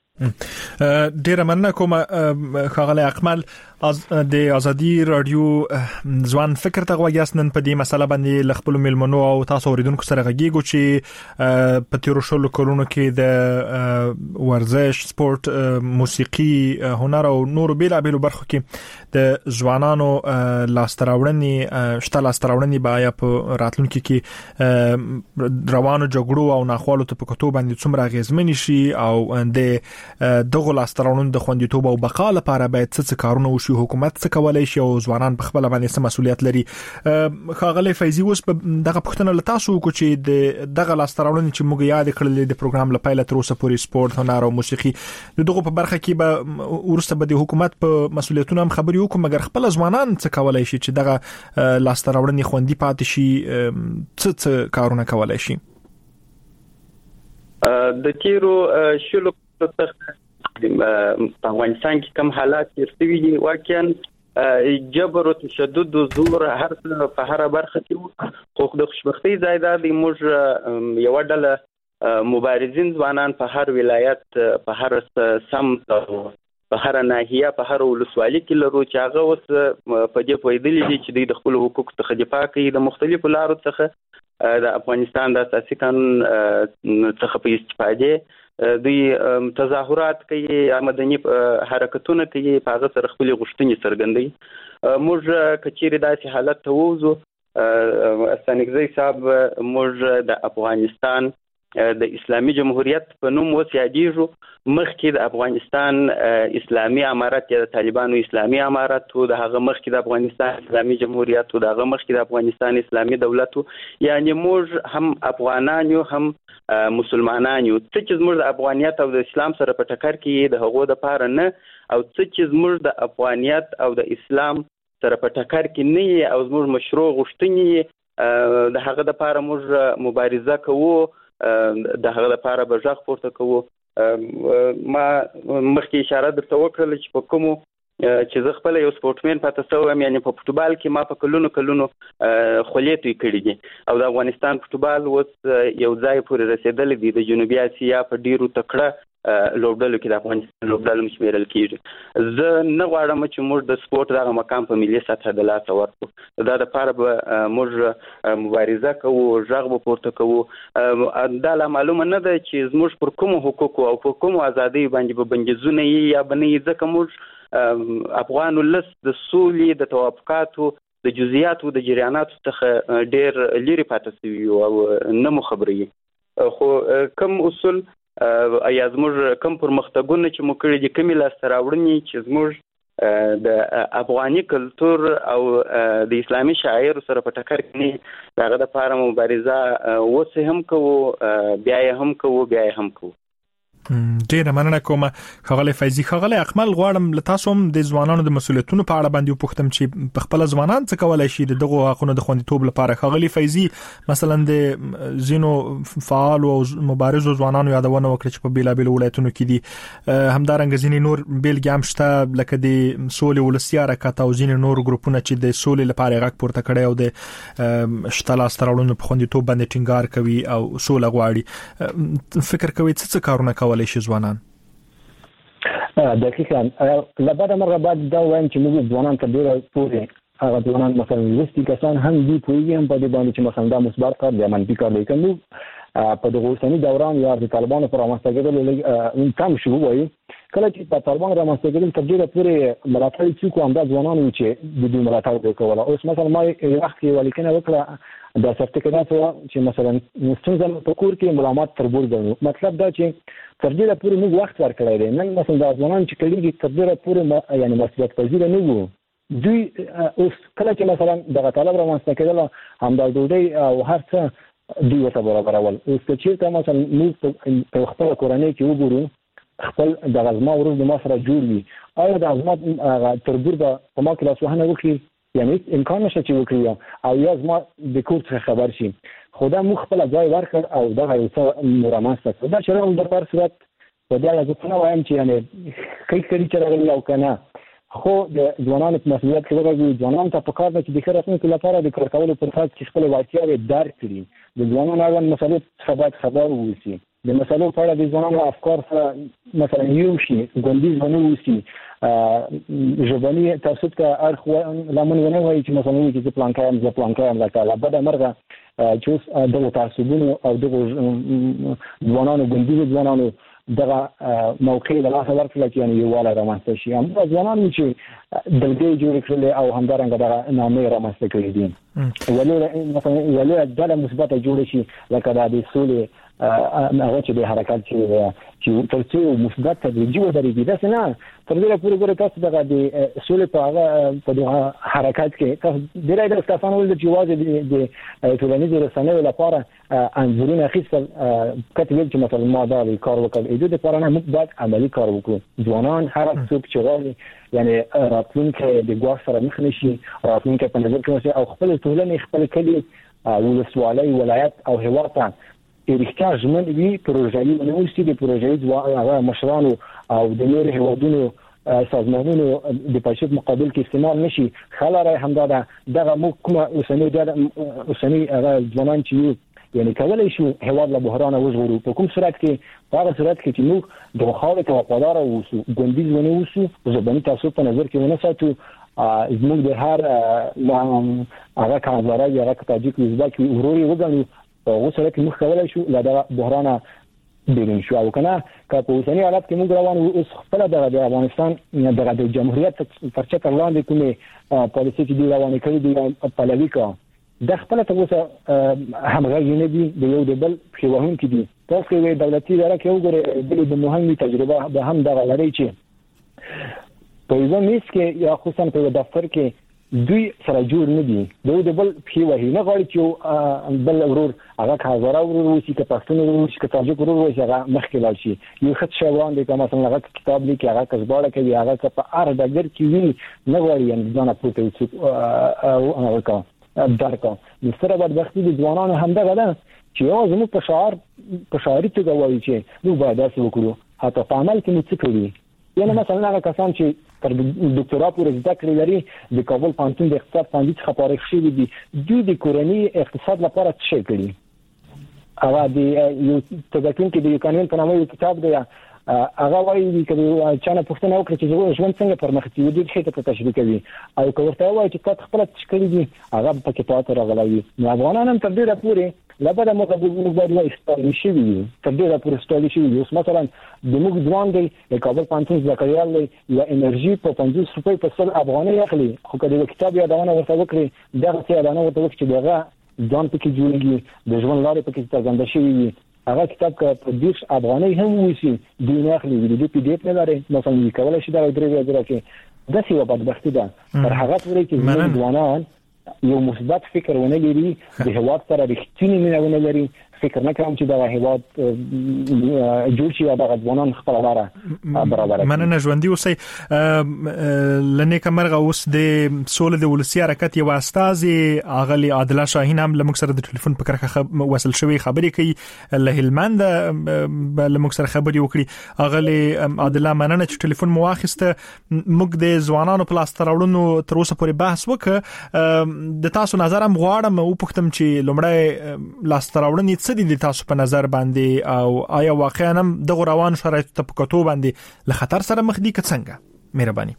ډیره مننه کوم ښاغلی اکمل. د ازادي رادیو ځوان فکر ته غوږ نن په دې مسله باندې ل خپل ملمنو او تاسو اوریدونکو سره غږیږو چې په تیرو شلو کلونو کې د ورزش، سپورت، موسیقي، هنر او نورو بیلابېلو برخو کې د ځوانانو لاستراوړنې شته لاستراوړنې بایا په راتلونکي کې روانو جګړو او ناخوالو ته په کتو باندې څومره اغیزمن شي او د دغه لاستراوړنو د خوندیتوب او بقا لپاره باید څه کارونه وشي، حکومت څه کولای شي او ځوانان په خپل باندې څه مسؤلیت لري. ښاغلی فیضي، اوس دغه پوښتنه له تاسو وکړو چې د دغه لاستراوړنې چې موږ یاد کړلې د پروګرام له پیله تر اوسه پورې سپورت، هنر او موسیقي، د دغه په برخه کې به وروسته به د حکومت په مسؤلیتونو هم خبرې وکړو، مګر خپل ځوانان څه کولای شي چې دغه لاستراوړنې خوندي پاتې شي، څه څه کارونه کولای شي؟ د تیرو شلو په افغانستان کې کوم حالات تیرسوي دي واقعا جبر او تشدد او زور هر په هر برخه کې خو د خوشبختي ځای دا دی موږ یو ډله مبارزین ځوانان په هر ولایت په هر سمت په هر ناحیه په هر ولسوالۍ کې لرو چې هغه اوس په دې پوهېدلي دي چې د خپل حقوق څخه دفاع کوي د مختلفو لارو څخه د افغانستان د اساسي قانون څخه په استفاده دوی تظاهرات کوي مدني حرکتونه کوي په هغه سره خپل غوښتنې څرګندوي موږ کچېرې داسې حالت ته ووځو استانکزی صاحب موږ د افغانستان د اسلامي جمهوریت په نوم وسیادیږو مخکې د افغانستان اسلامي امارت یا د طالبانو اسلامي امارت او د هغه مخکې د افغانستان اسلامي جمهوریت او د هغه مخکې د افغانستان اسلامي دولت یعنی موږ هم افغانان یو هم مسلمانان یو څه چې موږ د افغانیت او د اسلام سره په ټکر کې د هغو د پاره نه او څه چې موږ د افغانیت او د اسلام سره په ټکر کې نه او موږ مشروع غوښتنې د هغه د پاره موږ مبارزه کوو د هغه د پاره به ځخ پورته کوو ما مخکې اشاره درته وکړل چې په کومو چې زه خپل یو سپورټمن پاتې شوم یعنی په فوټبال کې ما په کلونو کلونو خولې توی کړې دي او د افغانستان فوټبال اوس یو ځای پورې رسیدلی دی د جنوبي اسیا په ډیرو تکړه لوبډلو کې د افغانستان لوبډلو شمیرل کیږي زه نه غواړم چې موږ د سپورت دغه مقام په ملي سطح د لاسه ورکړو دا د پاره به موږ مبارزه کوو ژغ به پورته کوو دا لا معلومه نه ده چې موږ پر کوم حقوق او پر کوم ازادي باندې به بندیزونه یې یا بنې ځکه موږ افغان ولس د سولې د توافقاتو د جزئیاتو د جریاناتو څخه ډېر لري پاتې شوی او نه مو خبرې خو کوم اصول یا زموږ کوم پرمختګونه چې مو کړي دي کومې لاسته راوړنې چې زموږ د افغاني کلتور او د اسلامي شاعر سره په ټکر کې نه دغه د پاره مبارزه وسه هم کوو بیا یې هم کوو بیا یې هم کوو ډیره مننه کوم خغل فیضی خغل اکمل غواړم لتاسو هم د ځوانانو د مسولیتونو په اړه باندې وپوښتم چې په خپل ځوانان څه کولای شي دغه حقوقو د خوندیتوب لپاره خغل فیضی مثلا د زینو فعال او مبارز ځوانانو یادونه وکړي چې په بیلابل ولایتونو کې دي همدارنګ ځینې نور بیلګام شته لکه د سولې ولسي حرکت او ځینې نور ګروپونه چې د سولې لپاره غږ پورته کړي او د شتلا سترولونو په خوندیتوب باندې ټینګار کوي او سوله غواړي فکر کوي څه کارونه کوي شي ځوانان دقیقاً لبعد مرغه بعد دا وایم چې موږ ځوانان ته ډیر پوهه هغه ځوانان مثلا وستي کسان هم دي پوهیږي هم په دې باندې چې مثلا دا مثبت کار دی منفي کار دی کوم په دغه اوسنی دوران یا د طالبانو پر رامنځته کېدل کم شو وایي کله چې په طالبان رامنځته کېدل تر ډیره پورې ملاتړ چې کوم د ځوانانو چې د دې ملاتړ وکول اوس مثلا ما یو وخت کې ولیکنه وکړه د سرټیفیکټ چې مثلا څنګه په کور کې ملامت تربور دی مطلب دا چې تر ډیره پورې موږ وخت ورکړی دی نن مثلا د ځوانانو چې کلیږي تر ډیره پورې یعنی مسؤلیت پذیر نه وو دوی اوس کله چې مثلا د طالب رامنځته کېدل هم د ډوډۍ او هر څه دوی ورته برابرول اوس چې ته مثلا موږ په خپل کورنۍ کې وګورو خپل د غزما ورځ د ما سره جوړ وي آیا د غزما تربور د په ما کې لاسوهنه وکړي یعنی امکان نشته چې وکړي او یا زما د کور څخه خبر شي خدا مو خپل ځای ورکړ او دا یو څه رامنځته کړ دا چې د پر صورت په دې اړه څه وایم چې یعنی کای کړي چې راغلی او کنه خو د ځوانانو په مسؤلیت کې راغلي ځوانان ته په کار ده چې د خیراتونو لپاره د کار کولو پر اساس چې خپل واقعیت درک کړي د ځوانانو اړوند مسؤلیت خبر خبر ووسی د مسلو په اړه د ځوانانو افکار سره مثلا یو شي ګوندیز باندې وسی ژبني تاسو ته اړخ لمن ونه وایي چې مثلا وایي چې پلان کایم ځ پلان کایم لا کاله بده مرغه چې د تعصبونو او د ځوانانو ګوندیز ځوانانو دغه موقع له لاسه ورکړل چې یعنی یو والا رامنځته شي هم ځوانان چې دلګي جوړ کړل او همدارنګه دغه نامې رامنځته کړې دي ولې مثلا ولې د مثبت جوړ شي لکه د سولې هغه چې د حرکت چې چې ترڅو مثبت تدریجي ودرېږي دا څنګه تر دې پورې ګوره تاسو دغه د سولې په هغه په دغه حرکت کې تاسو ډېر د استفان ول چې واځي د ټولنیزو رسنیو لپاره انځورونه اخیستل کتل چې مثلا ما دا کار وکړ اې د لپاره نه موږ باید عملی کار وکړو ځوانان هر څوک چې غواړي یعنی راتلونکي د ګواښ سره مخ نشي راتلونکي په نظر کې او خپل ټولنې خپل کلی ولسوالۍ ولایت او هیواد رښتیا ژمن وي پروژې ونوسي د پروژې هغه مشرانو او د نور هیوادونو سازمانونو د پیسو مقابل کې استعمال نشي خلاره همدا دغه مو کومه اوسنی د اوسنی هغه ځوانان چې یعنی کولای شو هیواد له بحران وژغورو په کوم صورت کې په هغه صورت کې چې موږ د خاورې ته وفادار اوسو ګوندیز ونه اوسو ژبني تعصب په نظر کې ونه ساتو زموږ د هر هغه کارګرای هغه تاجیک ازبک وروري وګڼو په هغه صورت کې موږ کولای شو له دغه بحران بیرون شو او کنه که په اوسنی حالت کې موږ روان اوس خپل د افغانستان دغه د جمهوریت پر چتر لاندې کومه پالیسي چې دی روانه کړې دی پلوي کا د خپل ته اوسه همغږي نه دي د یو د بل په وهم کې دي تاسو یې دولتي اداره کې وګورئ د مهمه تجربه به هم دغه لري چې په یوه میس کې یا خصوصا په دفتر کې دوی سره جوړ نه دي دوی د بل په وهي نه غواړي چې بل ورور هغه کاغذره ورور وسی که پښتون ورور وسی که تاجک ورور وسی هغه مخکې لاړ شي یو خط شوان دي که مثلا هغه کتاب لیکي هغه کسباله کوي هغه په ار دګر کې وی نه غواړي ان ځان پروت او هغه کا درکا د سره بدبختی د ځوانانو همدغه ده چې یو زموږ په شعار په شاعري توګه وایي چې موږ باید داسې وکړو حتی په عمل کې موږ څه کوي یعنی مثلا هغه کسان چې تر ډاکټرا پورې زده کړې لري د کابل پوهنتون د اقتصاد پوهنځي څخه فارغ شوي دي دوی د کورنۍ اقتصاد لپاره څه شي کړي هغه د یو تدکین کې د یوکانین په نامه یو کتاب دی هغه وایي چې چانه پښتنه وکړي چې ژوند څنګه پرمخ ځي د دې ته تشریح کوي او که ورته وایي چې تاسو خپل څه کړی دي هغه په کې پاتې راغلی نو افغانان هم تر ډیره پورې لبدا موږ باید وایي استعمال شي تر ډیره پورې استعمال شي اوس مثلا د موږ ځوان دی د کابل پوهنتون ځکهیال دی یا انرژي په پنځوس روپۍ په سل افغانۍ اخلي خو کله کتاب یادونه ورته وکړي دغه څه یادونه ورته وکړي چې دغه ځان پکې جوړیږي د ژوند لارې پکې څرګنده شي وي هغه کتاب که په دیش افغانۍ هم وسی دی نه اخلي د دې پی ډی اف نه لري مثلا یې کولای شي دا درې ورځې کې د سی وبدبختی ده تر هغه پورې چې ځوانان یو مثبت فکر ونه لري د هواد سره رښتینی مینه ونه لري فکر نه کوم چې دا هیواد جوړ شي دا ځوانان خپل لاره برابر مننه ژوندۍ اوسئ لنه کمرغه اوس د سولې د ولسی حرکت یو استاد اغلی عادله شاهین هم لمک سره د ټلیفون په کرخه وصل شوی خبرې کوي له هلمند لمک سره خبرې وکړي اغلی عادله مننه چې ټلیفون مو واخیسته موږ د ځوانانو په لاس تراوړنو تر اوسه پورې بحث وکړ د تاسو نظر هم غواړم او پختم چې لمړی لاس تراوړنې څه دي تاسو په نظر باندې او آیا واقعا هم د روان شرایطو ته په کتو باندې له خطر سره مخ دي که څنګه مهرباني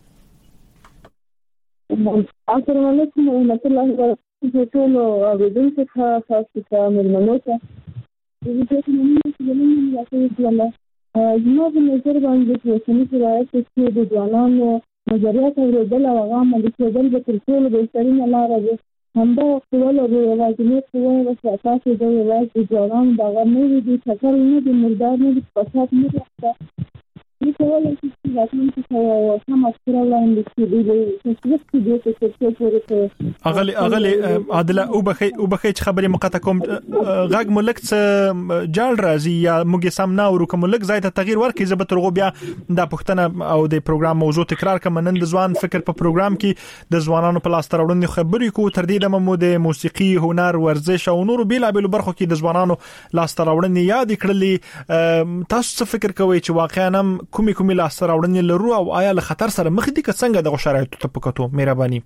السلام علیکم ورحمۃ اللہ وبرکاتہ ټول اوریدونکو ته تاسو ته ملمنو ته د دې څه نه زما په نظر باندې چې اوسنی شرایط کې د ځوانانو نظریات اوریدل او هغه عملي کول د ټولو بهترینه لاره ده همدا خپل او راځي خو واسه تاسو د راځي ځوانان دا غوښنه دي چې څنګه نه دي مردار نه دي پښات نه دي چې کولای شي چې راتلونکي ته سم اثر ولاندې کړي چې څه څه دي چې څه پورې اغلی اغلی عادله او بخي او بخي خبرې مقاطع کوم غږ ملک څه جال راځي یا موږ سم نه ورو کوم ملک زائد تغییر ورکړي زه به ترغو بیا د پښتنه او د پروګرام موضوع تکرار کوم نن د ځوان فکر په پروګرام کې د ځوانانو په لاس تراوړنې خبرې کو تر دې د مو د موسیقي هنر ورزش او نور بلا بل برخو کې د ځوانانو لاس تراوړنې یاد کړلې تاسو څه فکر کوئ چې واقعا هم کومي کومي لاس تراوړنې لرو او آیا له خطر سره مخ دي که څنګه د شرایطو ته پکاتو مهرباني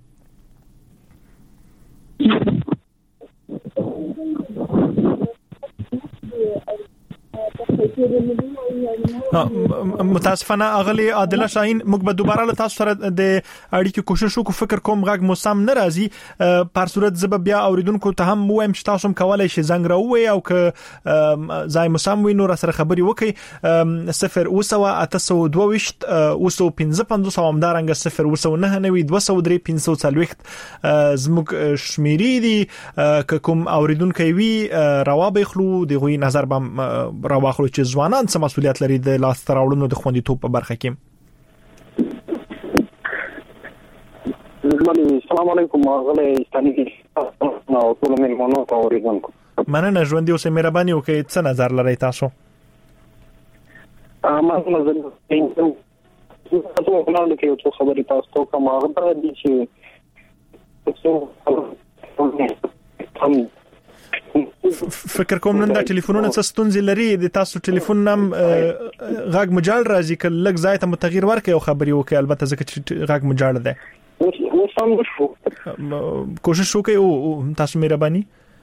متاسفانه اغلی عادله شاهین موږ به دوباره له تاسو سره د اړیکې کوشش وکړو فکر کوم غږ مو سم نه راځي پر صورت زب بیا اوریدونکو ته هم وایم چې تاسو هم کولای شئ زنګ راووي او که ځای مو سم وي نو را سره خبري وکړي صفر اوسه اته دوه وشت اوسه پنځه پنځه سو همدارنګ صفر اوسه نه نوي دوه سو درې پنځه سو څلويخت زموږ شمیرې دي که کوم اوریدونکو وي راوابې خلو د غوي نظر بم راواخلو چې ځوانان څه مسؤلیت لري د لاس تراوړنو د خوندیتوب په برخه کې السلام علیکم غلی ستانیږي نو ټول ملمنو ته اوریدونکو مننه ژوندۍ اوسئ مهرباني وکړئ څه نظر لرئ تاسو ما نظر تاسو وکړل کې یو خبرې تاسو ته کوم هغه دي چې تاسو هم فکر کوم نن دا ټلیفونونه څه ستونزې لري د تاسو ټلیفون نام غاګ مجال راځي ک لګ ځای ته متغیر ورکې او خبري وکي البته ځکه چې غاګ مجال ده اوس هم وشو کوشش وکي او تاسو مهرباني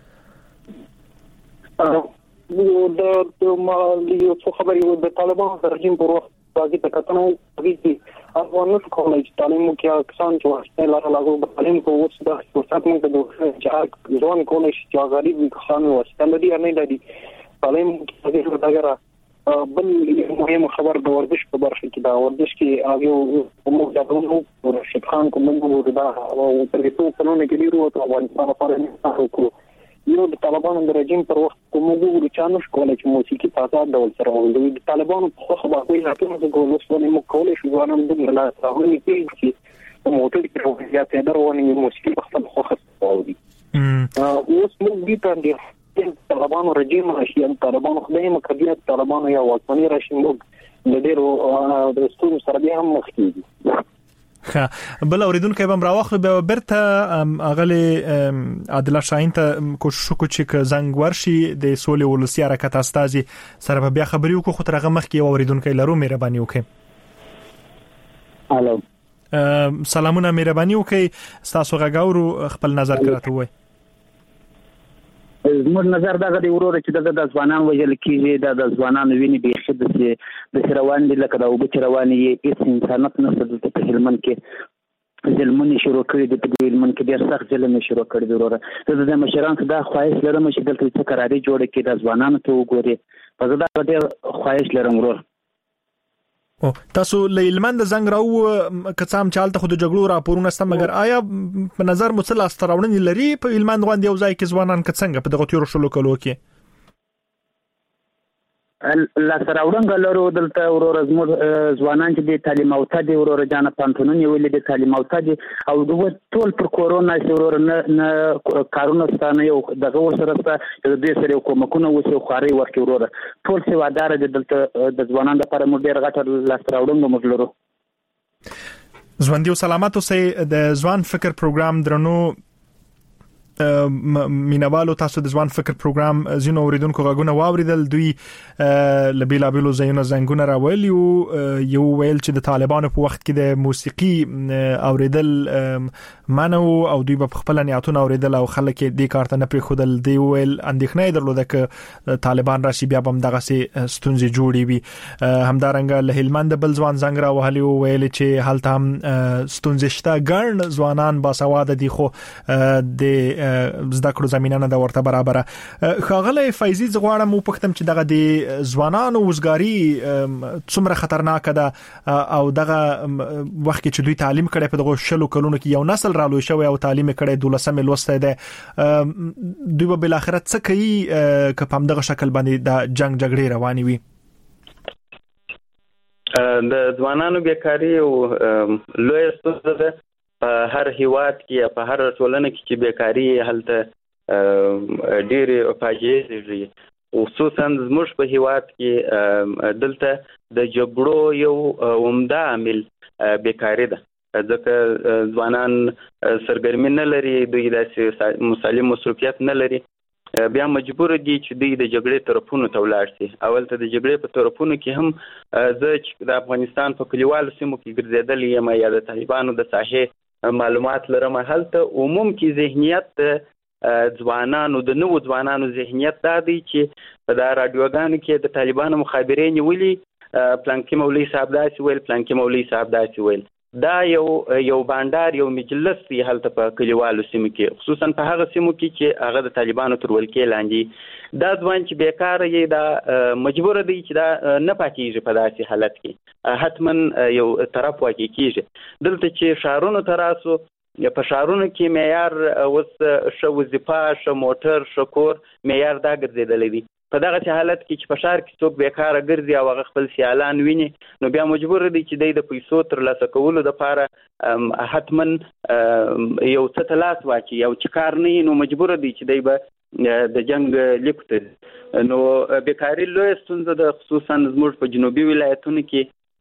یو د ما یو څه خبري و د طالبانو د رژیم پر وخت باندې تکتنو کوي افغانانو کولای چې تعلیم وکړي کسان چې واسطه لاره لاګو د تعلیم په وڅ د فرصت موږ د چې ځوان کولای شي چې غریب کسان واسطه لري نه لري تعلیم کې دغه بل مهم خبر د ورزش په برخه کې دا ورزش کې هغه موږ د نوو رشید خان کوم موږ دا او تر څو قانون کې لرو او افغانستان لپاره نه وکړو یو د طالبانو د رژیم پر وخت کوم وګورو چې نو شکول چې موسیقي تازه ډول سره ولوي د طالبانو په خو باندې راټول د ګولوسونه مو کولای شو ځوانان د لا راوړي چې په موټر کې راوځي ته درونه موسیقي په خپل خو خاصه اوس موږ دې ته د طالبانو رژیم راشي طالبانو خدای مکبیه طالبانو یا واکمنی راشي موږ د ډیرو د ستونزو سره بیا هم مخ کیږي ښه بل اوریدونکو به راوخل به برته اغلی عادل شاهین ته کوشش وکړو چې زنګ ورشي د سولې ولسی حرکت استازي سره بیا خبري وکړو خو ترغه مخ کې اوریدونکو لرو مهرباني وکړئ الو سلامونه مهرباني وکړئ تاسو غاورو خپل نظر کراته وای زموږ نظر دا غوډي وروره چې د ځوانان وجل کیږي د ځوانانو ویني به خدمت د روان دي لکه دا او به رواني هیڅ انسانیت نه په هلمند کې ظلمونه شروع کړي د په هلمند کې ډېر سخت ظلم شروع کړي وروره د مشران دا خواهش لرم چې دلته څه قراري جوړ کړي د ځوانانو ته وګوري په دا ډېر خواهش لرم وروره او تاسو لیلمند زنګ راو کڅام چالت خو د جګړو راپورونه ست مګر آیا په نظر مصل استراوړنی لري په لیلمند غوند یو ځای کې ځوانان کڅنګ په دغه تیرو شلو کلو کې لا سراوړنګ لرو دلته ورور ځوانان چې د تعلیم او تدي ورور جان پانتونونه ویل د تعلیم او تدي او دغه ټول پر کورونا ورور نه کارونه ستانه یو دغه سره د دې سره کومکونه وسو خاري ورکې ورور ټول څه وادار د دلته د ځوانان لپاره مو ډیر غټ لا سراوړنګ موږ لرو ژوندۍ سلامت اوسئ د ځوان فکر پروګرام درنو مینوالو تاسو د ځوان فکر پروګرام زینو اوریدونکو غوونه واوریدل دوی لبیلا بیلو زینو زنګونه راوړل یو ویل چې د طالبانو په وخت کې د موسیقي اوریدل منو او دوی په خپل نیاتونه اوریدل او خلک دې کارته نه پرې خودل دی ویل اندېښنه درلوده ک طالبان راشي بیا هم دغه سي ستونزې جوړي وي همدارنګه له هلمند بل ځوان زنګ را وهلی ویل چې حالت هم ستونزې شته ګڼ ځوانان باسواده دي خو د زده کړو زمينه نه د ورته برابر خاغله فایزي زغواړم او پختم چې دغه د ځوانانو وزګاری څومره خطرناک ده او دغه وخت چې دوی تعلیم کړي په دغه شلو کلونو کې یو نسل رالوي شوی او تعلیم کړي دولسمه لوسته ده دوی په بل اخرت څه کوي که په دغه شکل باندې د جنگ جګړې رواني وي د ځوانانو بیکاری او لوی ستونزه ده په هر هیواد کې په هر ټولنه کې چې بیکاری هلته ډېر فاجعه دي خصوصا زموږ په هیواد کې دلته د جګړو یو عمده عامل بیکاری ده ځکه ځوانان سرګرمي نه لري دوی د مسالم مصروفیت نه لري بیا مجبور دي چې دوی د جګړې طرفونو ته ولاړ شي اول ته د جګړې په طرفونو کې هم زه چې د افغانستان په کلیوالو سیمو کې ګرځېدل یم یا د طالبانو د ساحې معلومات لرم هلته عموم کې ذهنیت ځوانانو د نوو ځوانانو ذهنیت دا دی چې په دا رادیوګانو کې د طالبانو مخابرې نیولې پلانکی مولوی صاحب داسې ویل پلانکی مولوی صاحب داسې ویل دا یو یو بانډار یو مجلس دی هلته په کلیوالو سیمو کې خصوصا په هغه سیمو کې چې هغه د طالبانو تر ولکې لاندې دا ځوان چې بیکاره یې دا مجبور دی چې دا نه پاتېږي په داسې حالت کې حتما یو طرف واقع کیږي دلته چې شهرونو ته راسو په شهرونو کې معیار اوس ښه وظیفه ښه موټر ښه کور معیار دا ګرځېدلی دی په دغه حالت کې چې په شهر کې څوک بیکاره ګرځي او هغه خپل سیالان ویني نو بیا مجبور دي چې د پیسو ترلاسه کولو لپاره حتما یو څه ته لاس واچي او چې کار نه نو مجبور دي چې دی به د جنگ لیکته نو بیکاری لوی ستونزه ده خصوصا زموږ په جنوبي ولایتونو کې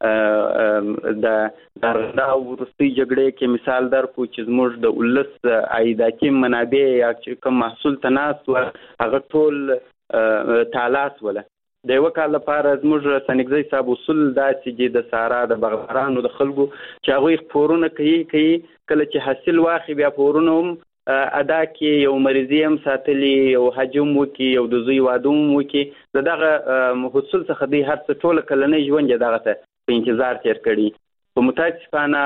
د درغدا ورستي جګړې کې مثال درکو چې زموږ د ولس عایداتي منابع یا چې کوم محصول تناس و هغه ټول تالاس ولا د یو کال لپاره زموږ سنګزي صاحب اصول داسې چې د سارا د بغبرانو د خلکو چې هغه پورونه کوي کوي کله چې حاصل واخی بیا پورونه هم ادا کې یو مریضیم ساتلی یو حجم وکي یو د زوی وادوم وکي دغه محصول څخه د هر څه ټول کلنې ژوند دغه ته په انتظار تیر کړي په متاسفانه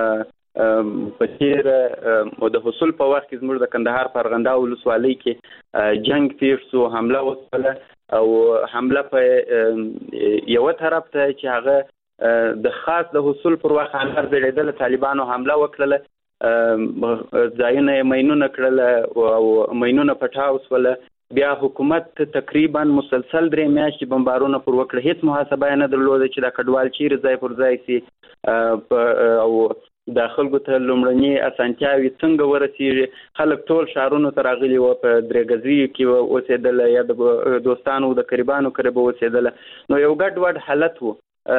په تیر او د حصول په وخت کې زموږ د کندهار فرغنده ولسوالۍ کې جنگ تیر سو حمله وکړه او حمله په یو طرف ته چې هغه د خاص د حصول پر وخت انګر بیرېدل طالبانو حمله وکړه ځایونه مینونه کړل او مینونه پټاوس ول بیا حکومت تقریبا مسلسل درې میاشتې بمبارونه پر وکړه هیڅ محاسبه نه درلوده چې د کډوال چیر ځای پر ځای سي او د خلکو ته لومړني اسانتیاوي څنګه ورسیږي خلک ټول شهرونو ته راغلي و په درېګزري کې اوسېدل یا د دوستانو د قربانو قربو اوسېدل نو یو ګډ وډ حالت وو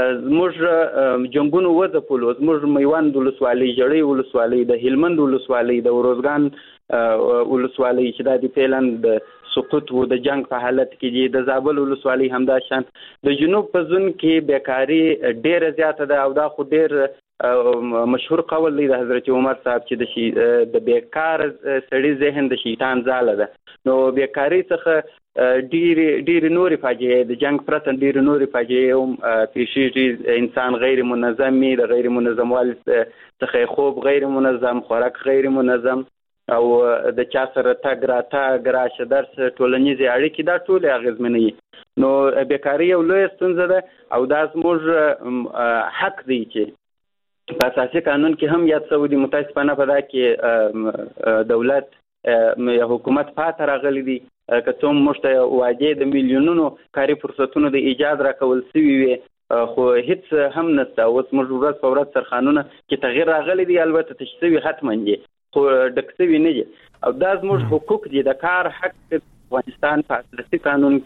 زموږ جنگونو وځپلو زموږ میوند ولسوالۍ جړۍ ولسوالۍ د هلمند ولسوالۍ د وروزګان ولسوالۍ چې د فعلن د سقوط و د جنگ په حالت کې د زابل ولسوالۍ همدا شان د جنوب په ځون کې بیکاری ډېر زیاته ده او دا خو ډېر مشهور قول دی د حضرت عمر صاحب چې د شي د بیکار سړي ذهن د شیطان ځاله ده نو بیکاری څخه ډیر ډیر نورې فاجعې د جنگ پرته ډیر نورې فاجعې هم پیښیږي انسان غیر منظم می د غیر منظم وال څخه خوب غیر منظم خوراک غیر منظم او د چا سره تګ را تګ راشه درس ټولنیزې اړیکې دا ټول اغیزمنې نو بیکاری یو لوی ستونزه ده او دا زموږ حق دی چې په اساسي قانون کې هم یاد شوی دی متاسفانه په دا کې دولت یا حکومت پاتې راغلی دی که څوم مشته واجه د میلیونونو کاري فرصتونو د ایجاد راکول سوي وي خو هیڅ هم نشته اوس موږ ورځ په ورځ سرخانونه کې تغییر راغلی دی البته تشوي ختم دي خو ډکسوي نه دي او دا زموږ حقوق دي د کار حق افغانستان په اساسي قانون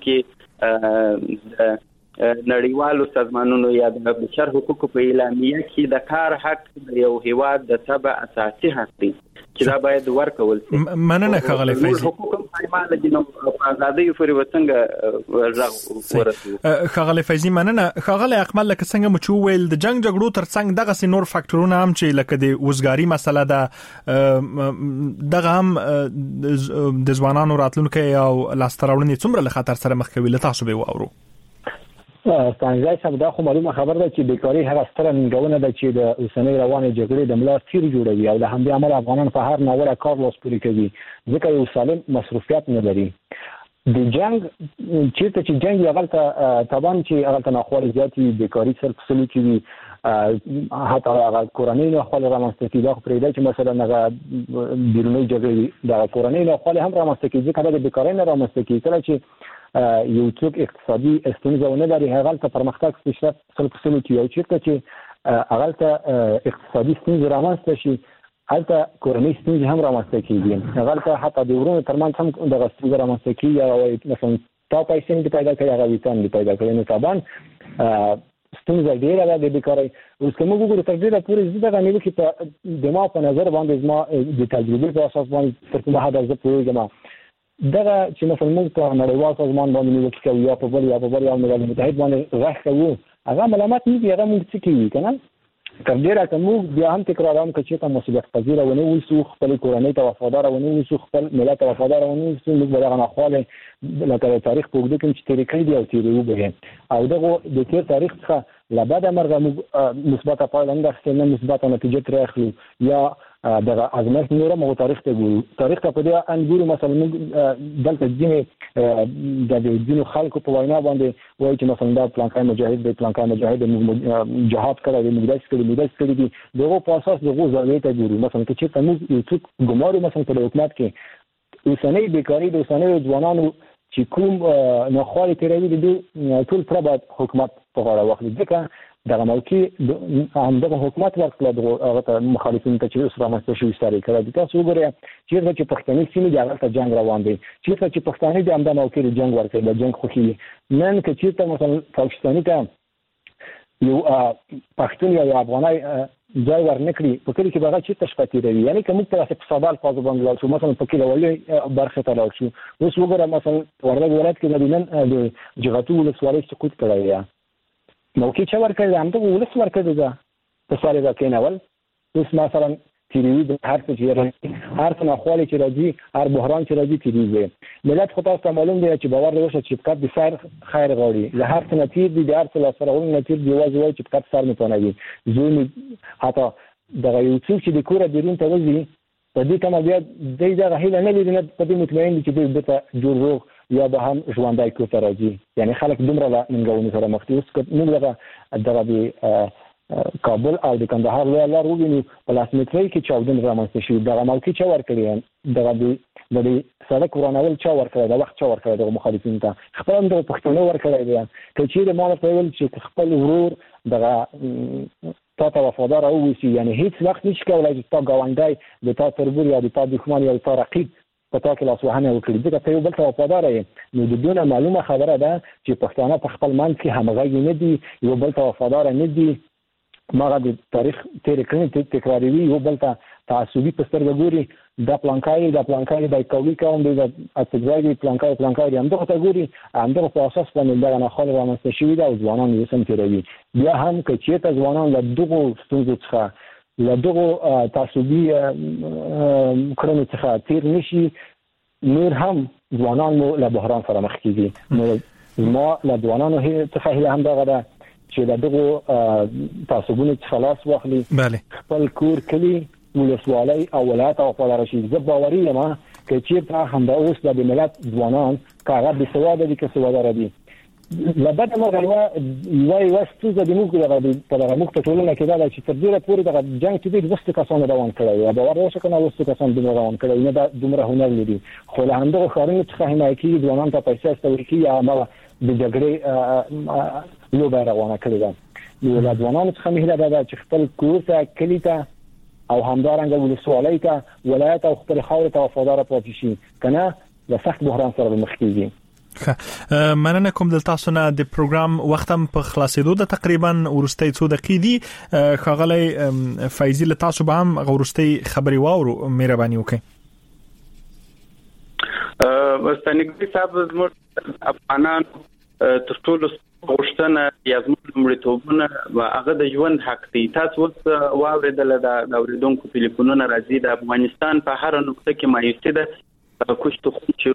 کې نړیوالو سازمانونو یا د بشر حقوقو په اعلامیه کې د کار حق د یو هیواد د تبع اساسي حق دی چې دا باید ورکول شي مننه خغلی فیضی حقوق پایمال دي نو په ازادي فوري وڅنګه ورته خغلی فیضی مننه خغلی اکمل لکه څنګه مچو ویل د جنگ جګړو ترڅنګ دغه سي نور فاکټورونه هم چې لکه د وزګاری مسله ده دغه هم د ځوانانو راتلونکو او لاستراوړنې څومره له خطر سره مخ کوي لته تاسو به واورو ستانګای صاحب دا خو معلومه خبر ده چې بیکاری هغه ستره ننګونه ده چې د اوسنۍ روانې جګړې د ملا تیر جوړوي او د همدې عمل افغانان په هر ناوړه کار لاس پورې کوي ځکه یو سالم مصروفیت نه لري د جنگ چې چې جنگ یو غلطه طبعا چې هغه تناخوالي زیاتی بیکاری سره سلوکي وي حتی هغه کورنۍ نه خپل رامنځته کیدا خو پرېدا چې مثلا هغه بیرونی جګړې د کورنۍ نه خپل هم رامنځته کیږي کله د بیکاری نه رامنځته کیږي کله چې یو څوک اقتصادي ستونزه ونه لري هغه ته پرمختګ پیشرفت سره سلوک یو چې هغه ته اقتصادي ستونزه رامنځته شي هلته کورنۍ ستونزې هم رامنځته کیږي هغه ته حتی د ورونو ترمنځ هم د ستونزې رامنځته کیږي او مثلا تا پیسې نه پیدا کوي هغه ویتان نه پیدا کوي نو طبعا ستونزه ډیره ده د بیکاری اوس کوم وګورو تر ډیره پورې زده غنیو چې په دماغ په نظر باندې ما د تجربې په اساس باندې تر کومه حد زه پوهیږم دغه چې مثلا موږ په نړیوال سازمان باندې نیوکه کوي یا په بل یا په بل یا ملل متحد باندې غږ کوو هغه ملامت نه دی هغه موږ څه کوي کنه تر ډیره که موږ بیا هم تکراروم که چې ته مسؤلیت پذیر ونه اوسو خپل کورنۍ ته وفادار ونه اوسو خپل ملت ته وفادار ونه اوسو موږ به دغه ناخواله لکه تاریخ په اوږدو کې چې تېرې کړي دي او تېرې وبهې او دغه د تېر تاریخ څخه له بده مرغه موږ مثبته پایله نه اخیستې نه مثبته نتیجه ترې اخلو یا دغه ازمایښت نوره مو تاریخ ته ګورو تاریخ ته په دې ان ګورو مثلا موږ دلته ځینې د ځینو خلکو په وینا باندې وایي چې مثلا دا پلانکای مجاهد دی پلانکای مجاهد موږ جهاد کړی دی موږ داسې کړي موږ داسې کړي دي دغه په اساس دغه زاویې ته ګورو مثلا که چېرته موږ یو څوک ګمارو مثلا په حکومت کې اوسنۍ بیکاري د اوسنیو ځوانانو چې کوم ناخوالې تېروي د دوی ټول پوره باید حکومت په غاړه واخلي ځکه دغه موقع همدغه حکومت ورکړه دغه مخالفینو ته چې اوس رامنځته شوي ستارې کړی دي تاسو وګورئ چېرته چې پښتني سیمې دي هغلته جنګ روان دی چېرته چې پښتانه دي همدا موقع د جنګ ورکوي د جنګ خوښي نن که چېرته مثلا پاکستاني ته یو پښتون یا افغاني ځای ورنکړي په کلی کې به چې تشپاتي روي یعنی کوم ته په صدال فاز باندې لاړ شو مثلا په کلی ولې برخه ته لاړ شو اوس وګوره مثلا وردګ ولایت کې د نن د جغتو ولسوالۍ سقوط کړی یا موقع چې ورکړی هم د ولس ورکړی دا په ساري دا کېنول اوس مثلا تیریوی د هر څه چې راځي هر څه ناخوالي چې راځي هر بحران چې راځي تیریوي ملت خو تاسو معلوم دی چې باور لري چې فقط د سر خیر غواړي له هر څه نتیجه دي د هر څه سره غوړي نتیجه دی واځي وای چې فقط سر متونوي زوی حتی دغه یو څه چې د کوره بیرون ته وځي په دې کمه بیا د دغه هیله نه لري نه په دې مطمئن دي چې د ته جوړ یا به هم ژوندای کو ته راځي یعنی خلک دومره لا منګونی سره مخ دي اوس موږ دغه دغه دی کابل او د کندهار له لار وګینو په لاس متري کې چاودن رامنځته شي دغه موقع چې ورکړي دغه د د سړک ورانول چا ورکړي د وخت چا ورکړي د مخالفین ته خپل هم د پښتنو ورکړي دي چې د مال په ویل چې خپل ورور دغه تاسو وفادار او وسی یعنی هیڅ وخت نشي کولای چې تاسو غونډای د تاسو تربور یا د تاسو دښمن یا د تاسو رقیب په تاسو کې لاسوهنه وکړي دغه ته یو بل ته وفادار یې نو د دونه معلومه خبره ده چې پښتانه په خپل منځ کې همغږي نه دي یو بل ته وفادار نه دي ماغه د تاریخ تیر کړي تکراروي یو بل ته تعصبي په سترګه ګوري د پلانکای د پلانکای د کوي کوم د اتګراوي پلانکای پلانکای هم دغه ته ګوري هم دغه په اساس باندې دغه نه خل رامنځته شوی دا ځوانان یې سم تیروي بیا هم چې ته ځوانان له دغه ستونزو څخه له دغه تعصبي کړنو څخه تیر نشي نور هم ځوانان مو له بحران سره مخ کیږي نو ما له ځوانانو څخه هله هم دغه ده چې دغه تعصبونه خلاص واخلي خپل کور کلی ولسوالۍ او ولایت او خپل رشید زه باوري یم چې چیرته هم د اوس د ملت ځوانان کاغذ د سواده دي که سواده ردي لبد ما غلوا وای واستو د موږ د په دغه موږ ته ټولنه کې دا چې تر ډیره پورې دغه جنگ چې د وسته کسانو روان کړی یا باور اوسه کنه وسته کسان د روان کړی نه د دومره هنر لري خو له همدغه خارونو څخه حمایت کوي ځوانان ته پیسې استوري یا ما د جګړې لو به روانه کړی دا یو له ځوانانو څخه مهله ده چې خپل کور ته کلی ته او همدارنګه ولسوالۍ ته ولایت او خپل خاور ته وفادار پاتې شي کنه د سخت بحران سره مخ کیږي. مننه کوم د تاسو نه د پروګرام وختم په خلاصېدو د تقریبا ورستۍ څو دقیقې دي خغلی فایزي له تاسو به هم ورستۍ خبري واورو مهرباني وکړئ. ا واستنګي صاحب زموږ افغانان تر ټولو غوښتنه یا زموږ لومړیتوبونه هغه د ژوند حق دی. تاسو اوس واوریدل د اوریدونکو ټلیفونونه راځي د افغانستان په هر نقطه کې مایوسي ده کوشته چې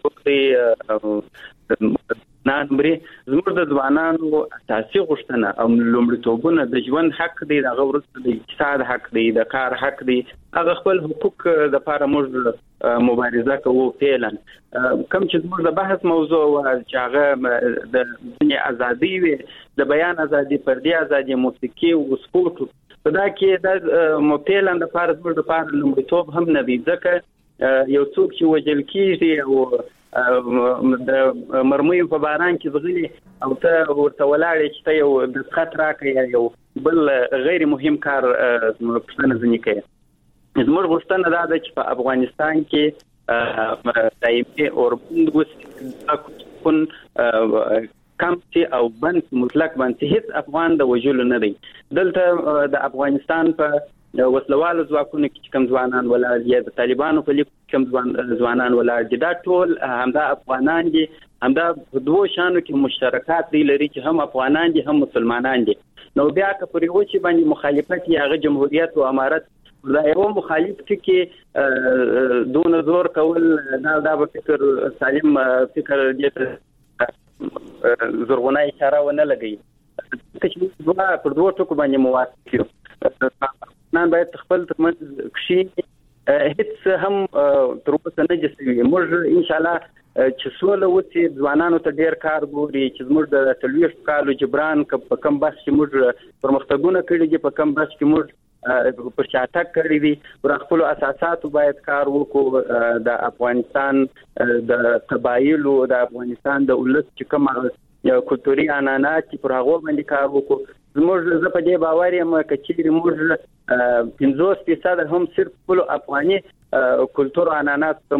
روغتي نامبري زموږ د ځوانانو اساسي غوښتنه او لومړیتوبونه د ژوند حق دی د غوړست د اقتصاد حق دی د کار حق دی هغه خپل حقوق د لپاره موږ مبارزه کوو فعلا کوم چې موږ د بحث موضوع او چې هغه د دنیا ازادي وي د بیان ازادي فردي ازادي موسیقي او سپورت دا کې د مفعلن د لپاره موږ د لپاره لومړیتوب هم نه دی ځکه یو څوک چې وجل کیږي او د مرمۍ په باران کې زغلي او ته ورته ولاړې چې ته یو د خط راکې یو بل غیر مهم کار پښتنه ځنی کوي. زموږ غوښتنه دا ده چې په افغانستان کې دایمي اوربند وسکون کمپټي او بند مطلق باندې هیڅ افغان د وجول نه دی. دلته د افغانستان په وسلوال ځواکونه کې کوم ځوانان ولاړ یا د طالبانو په لیک کوم ځوانان ولاړ دي دا ټول همدا افغانان دي همدا په دوه شانو کې مشترکات دي لري چې هم افغانان دي هم مسلمانان دي. نو بیا که پر یو چې باندې مخالفت یا هغه جمهوریت او امارت دا یو مخالف کې دون زور کول دا د فکر سالم فکر دې زرغونه اشاره ونه لګي چې دوه پر دوه ټکو باندې موافق یو نن باید خپل ترمنځ کشي هیڅ هم تر اوسه نه جسوي موږ ان شاء الله چې سوله وتی ځوانانو ته ډیر کار ګوري چې موږ د تلويش کالو جبران په کم بس چې موږ پرمختګونه کړی دي په کم بس کې موږ پر شاتک کړی دي پر خپل اساسات باید کار وکړو د افغانستان د قبایل او د افغانستان د ولس چې کوم یو کلتوري عنعنات چې پر هغه باندې کار وکړو. زموږ زه په دې باور یم چې موږ پنځوس فیصد هم صرف خپل افغاني کلتور عنعنات ته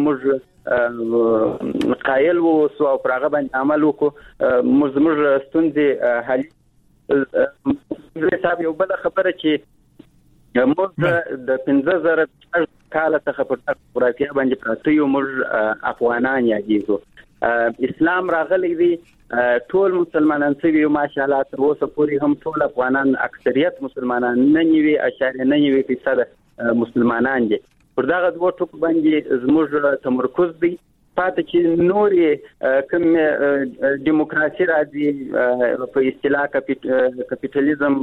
موږ قایل وو او پر هغه باندې عمل وکړو. موږ موږ ستونزې حل حساب یو بل خبره چې موږ د پنځه زره کال څخه په جغرافیه باندې پراته یو موږ افغانان یادېږو اسلام راغلی دی ټول مسلمانان سوي ماشاءالله تر اوسه پورې هم ټول افغانان اکثریت مسلمانان نه نیوي اشاریه نه نیوي فیصد مسلمانان دي پر دغه دوه ټکو باندې زموږ تمرکز دی پاتې چې نورې کوم دیموکراسي راځي په اصطلاح کپیټالیزم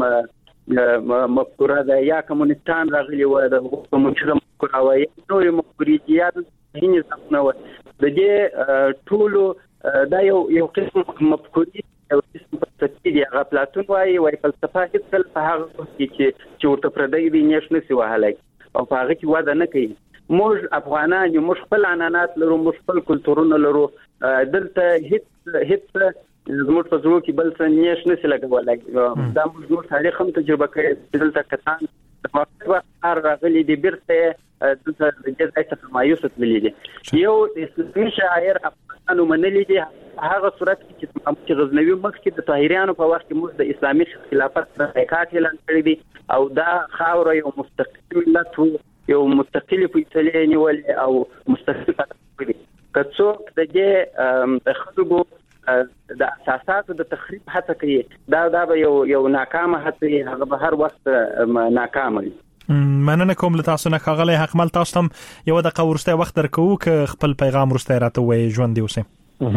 مفکوره ده یا کمونستان راغلی و د کمونیزم مفکوره و یا نورې مفکورې یا د نظام نو د دې ټولو دا یو یو قسم مفکورې او قسم فلسفي دی هغه پلاتون وايي وايي فلسفه هیڅ کله په هغه کې چې چې ورته پردی دی نشي نسی وهلای او په هغه کې وده نه کوي موږ افغانان یو موږ خپل عنعنات لرو موږ خپل کلتورونه لرو دلته هیڅ هیڅ زموږ په زړه کې بل څه نشي نسی لګولای دا موږ تاریخ هم تجربه کړې دلته کتان د وخت هر راغلي دی بیرته دلته د ځای څخه مایوس تللی دی یو اسلامي شاعر افغانانو منلي دي هغه صورت کې چې غزنوي مخکې د طاهریانو په وخت کې موږ د اسلامي خلافت حقیقت اعلان کړی دي او دا خاور یو مستقل ملت یو مستقل فیصله نیولې او مستقل کړی کڅوک د دې خلکو د اساساتو د تخریب هڅه کوي دا دا به یو یو ناکامه هڅه هغه به هر وخت ناکامه وي مننه کوم له تاسو نه کاغله حق مل تاسو هم یو د قورسته وخت درکو ک خپل پیغام ورسته راته وي ژوند دی اوسه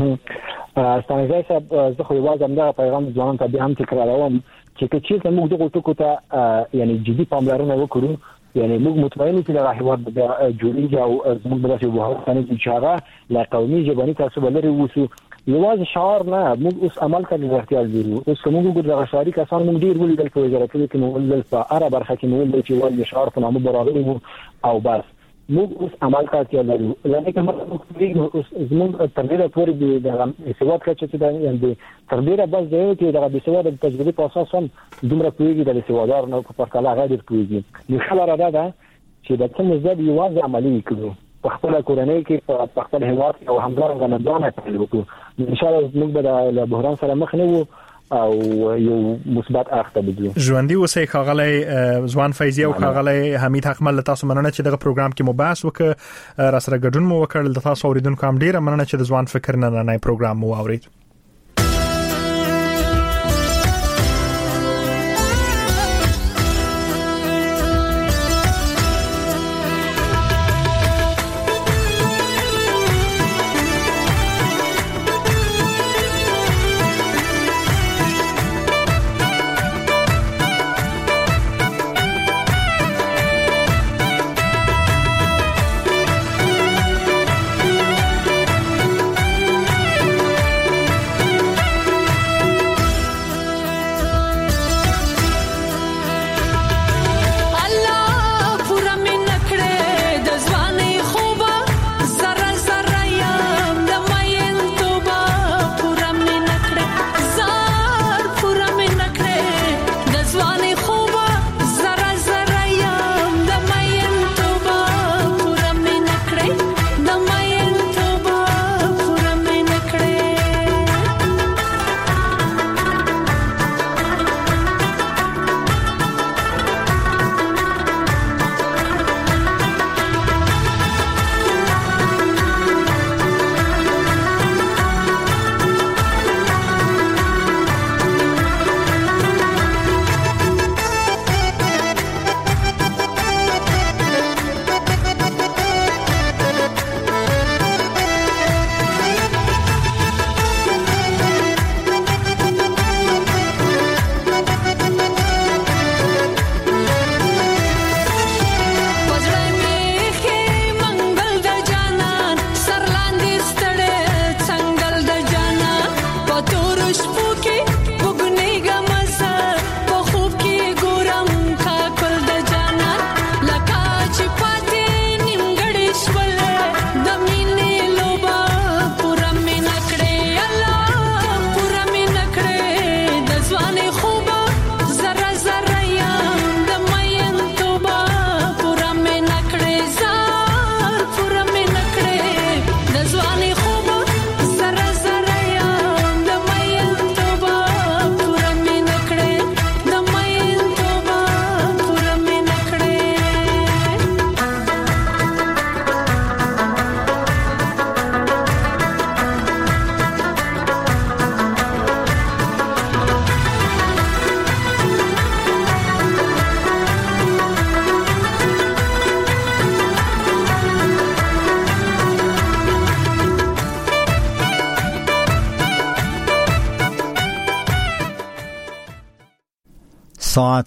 ستانه صاحب زه خو یوازې هم دا پیغام ځوانان ته به هم تکراروم چې چې موږ دغه ټکو ته یعنی جدي پاملرنه وکړو یعنی موږ مطمئن یو چې د هیواد د جوړیږي او زموږ د راشي وه څنګه چې هغه لا قومي ژبني تعصب لري وسو یوازې شعار نه موږ اوس عمل کوي احتیاج لرو اوس کومو ګور د شعاري کسان موږ ډیر ولې د وزارت کې موږ ول په عرب برخه کې موږ چې ول شعار په نامه برابر او بس موږ اوس عمل کوي لرو لکه موږ اوس زموږ تربیه پورې د سواد کچې ته د تربیه بس دی چې د سواد د تجربه په اساس هم دومره کوي د سوادار نه په کلا غیر کوي نو خبره ده چې د څه مزد یوازې عملی کړو په خپل کورنۍ کې په خپل هیواد او همدارنګه نه پیل وکړو ان شاء الله موږ به د بحران سره مخ نه وو او یو مثبت اخته بجو ژوندۍ اوسې خاغلی ځوان فیضی او خاغلی حمید حقمل تاسو مننه چې دغه پروګرام کې مباحث وکړ را سره ګډون مو وکړل د تاسو اوریدونکو هم ډیره مننه چې د ځوان فکر نه نه پروګرام مو اورید ساعت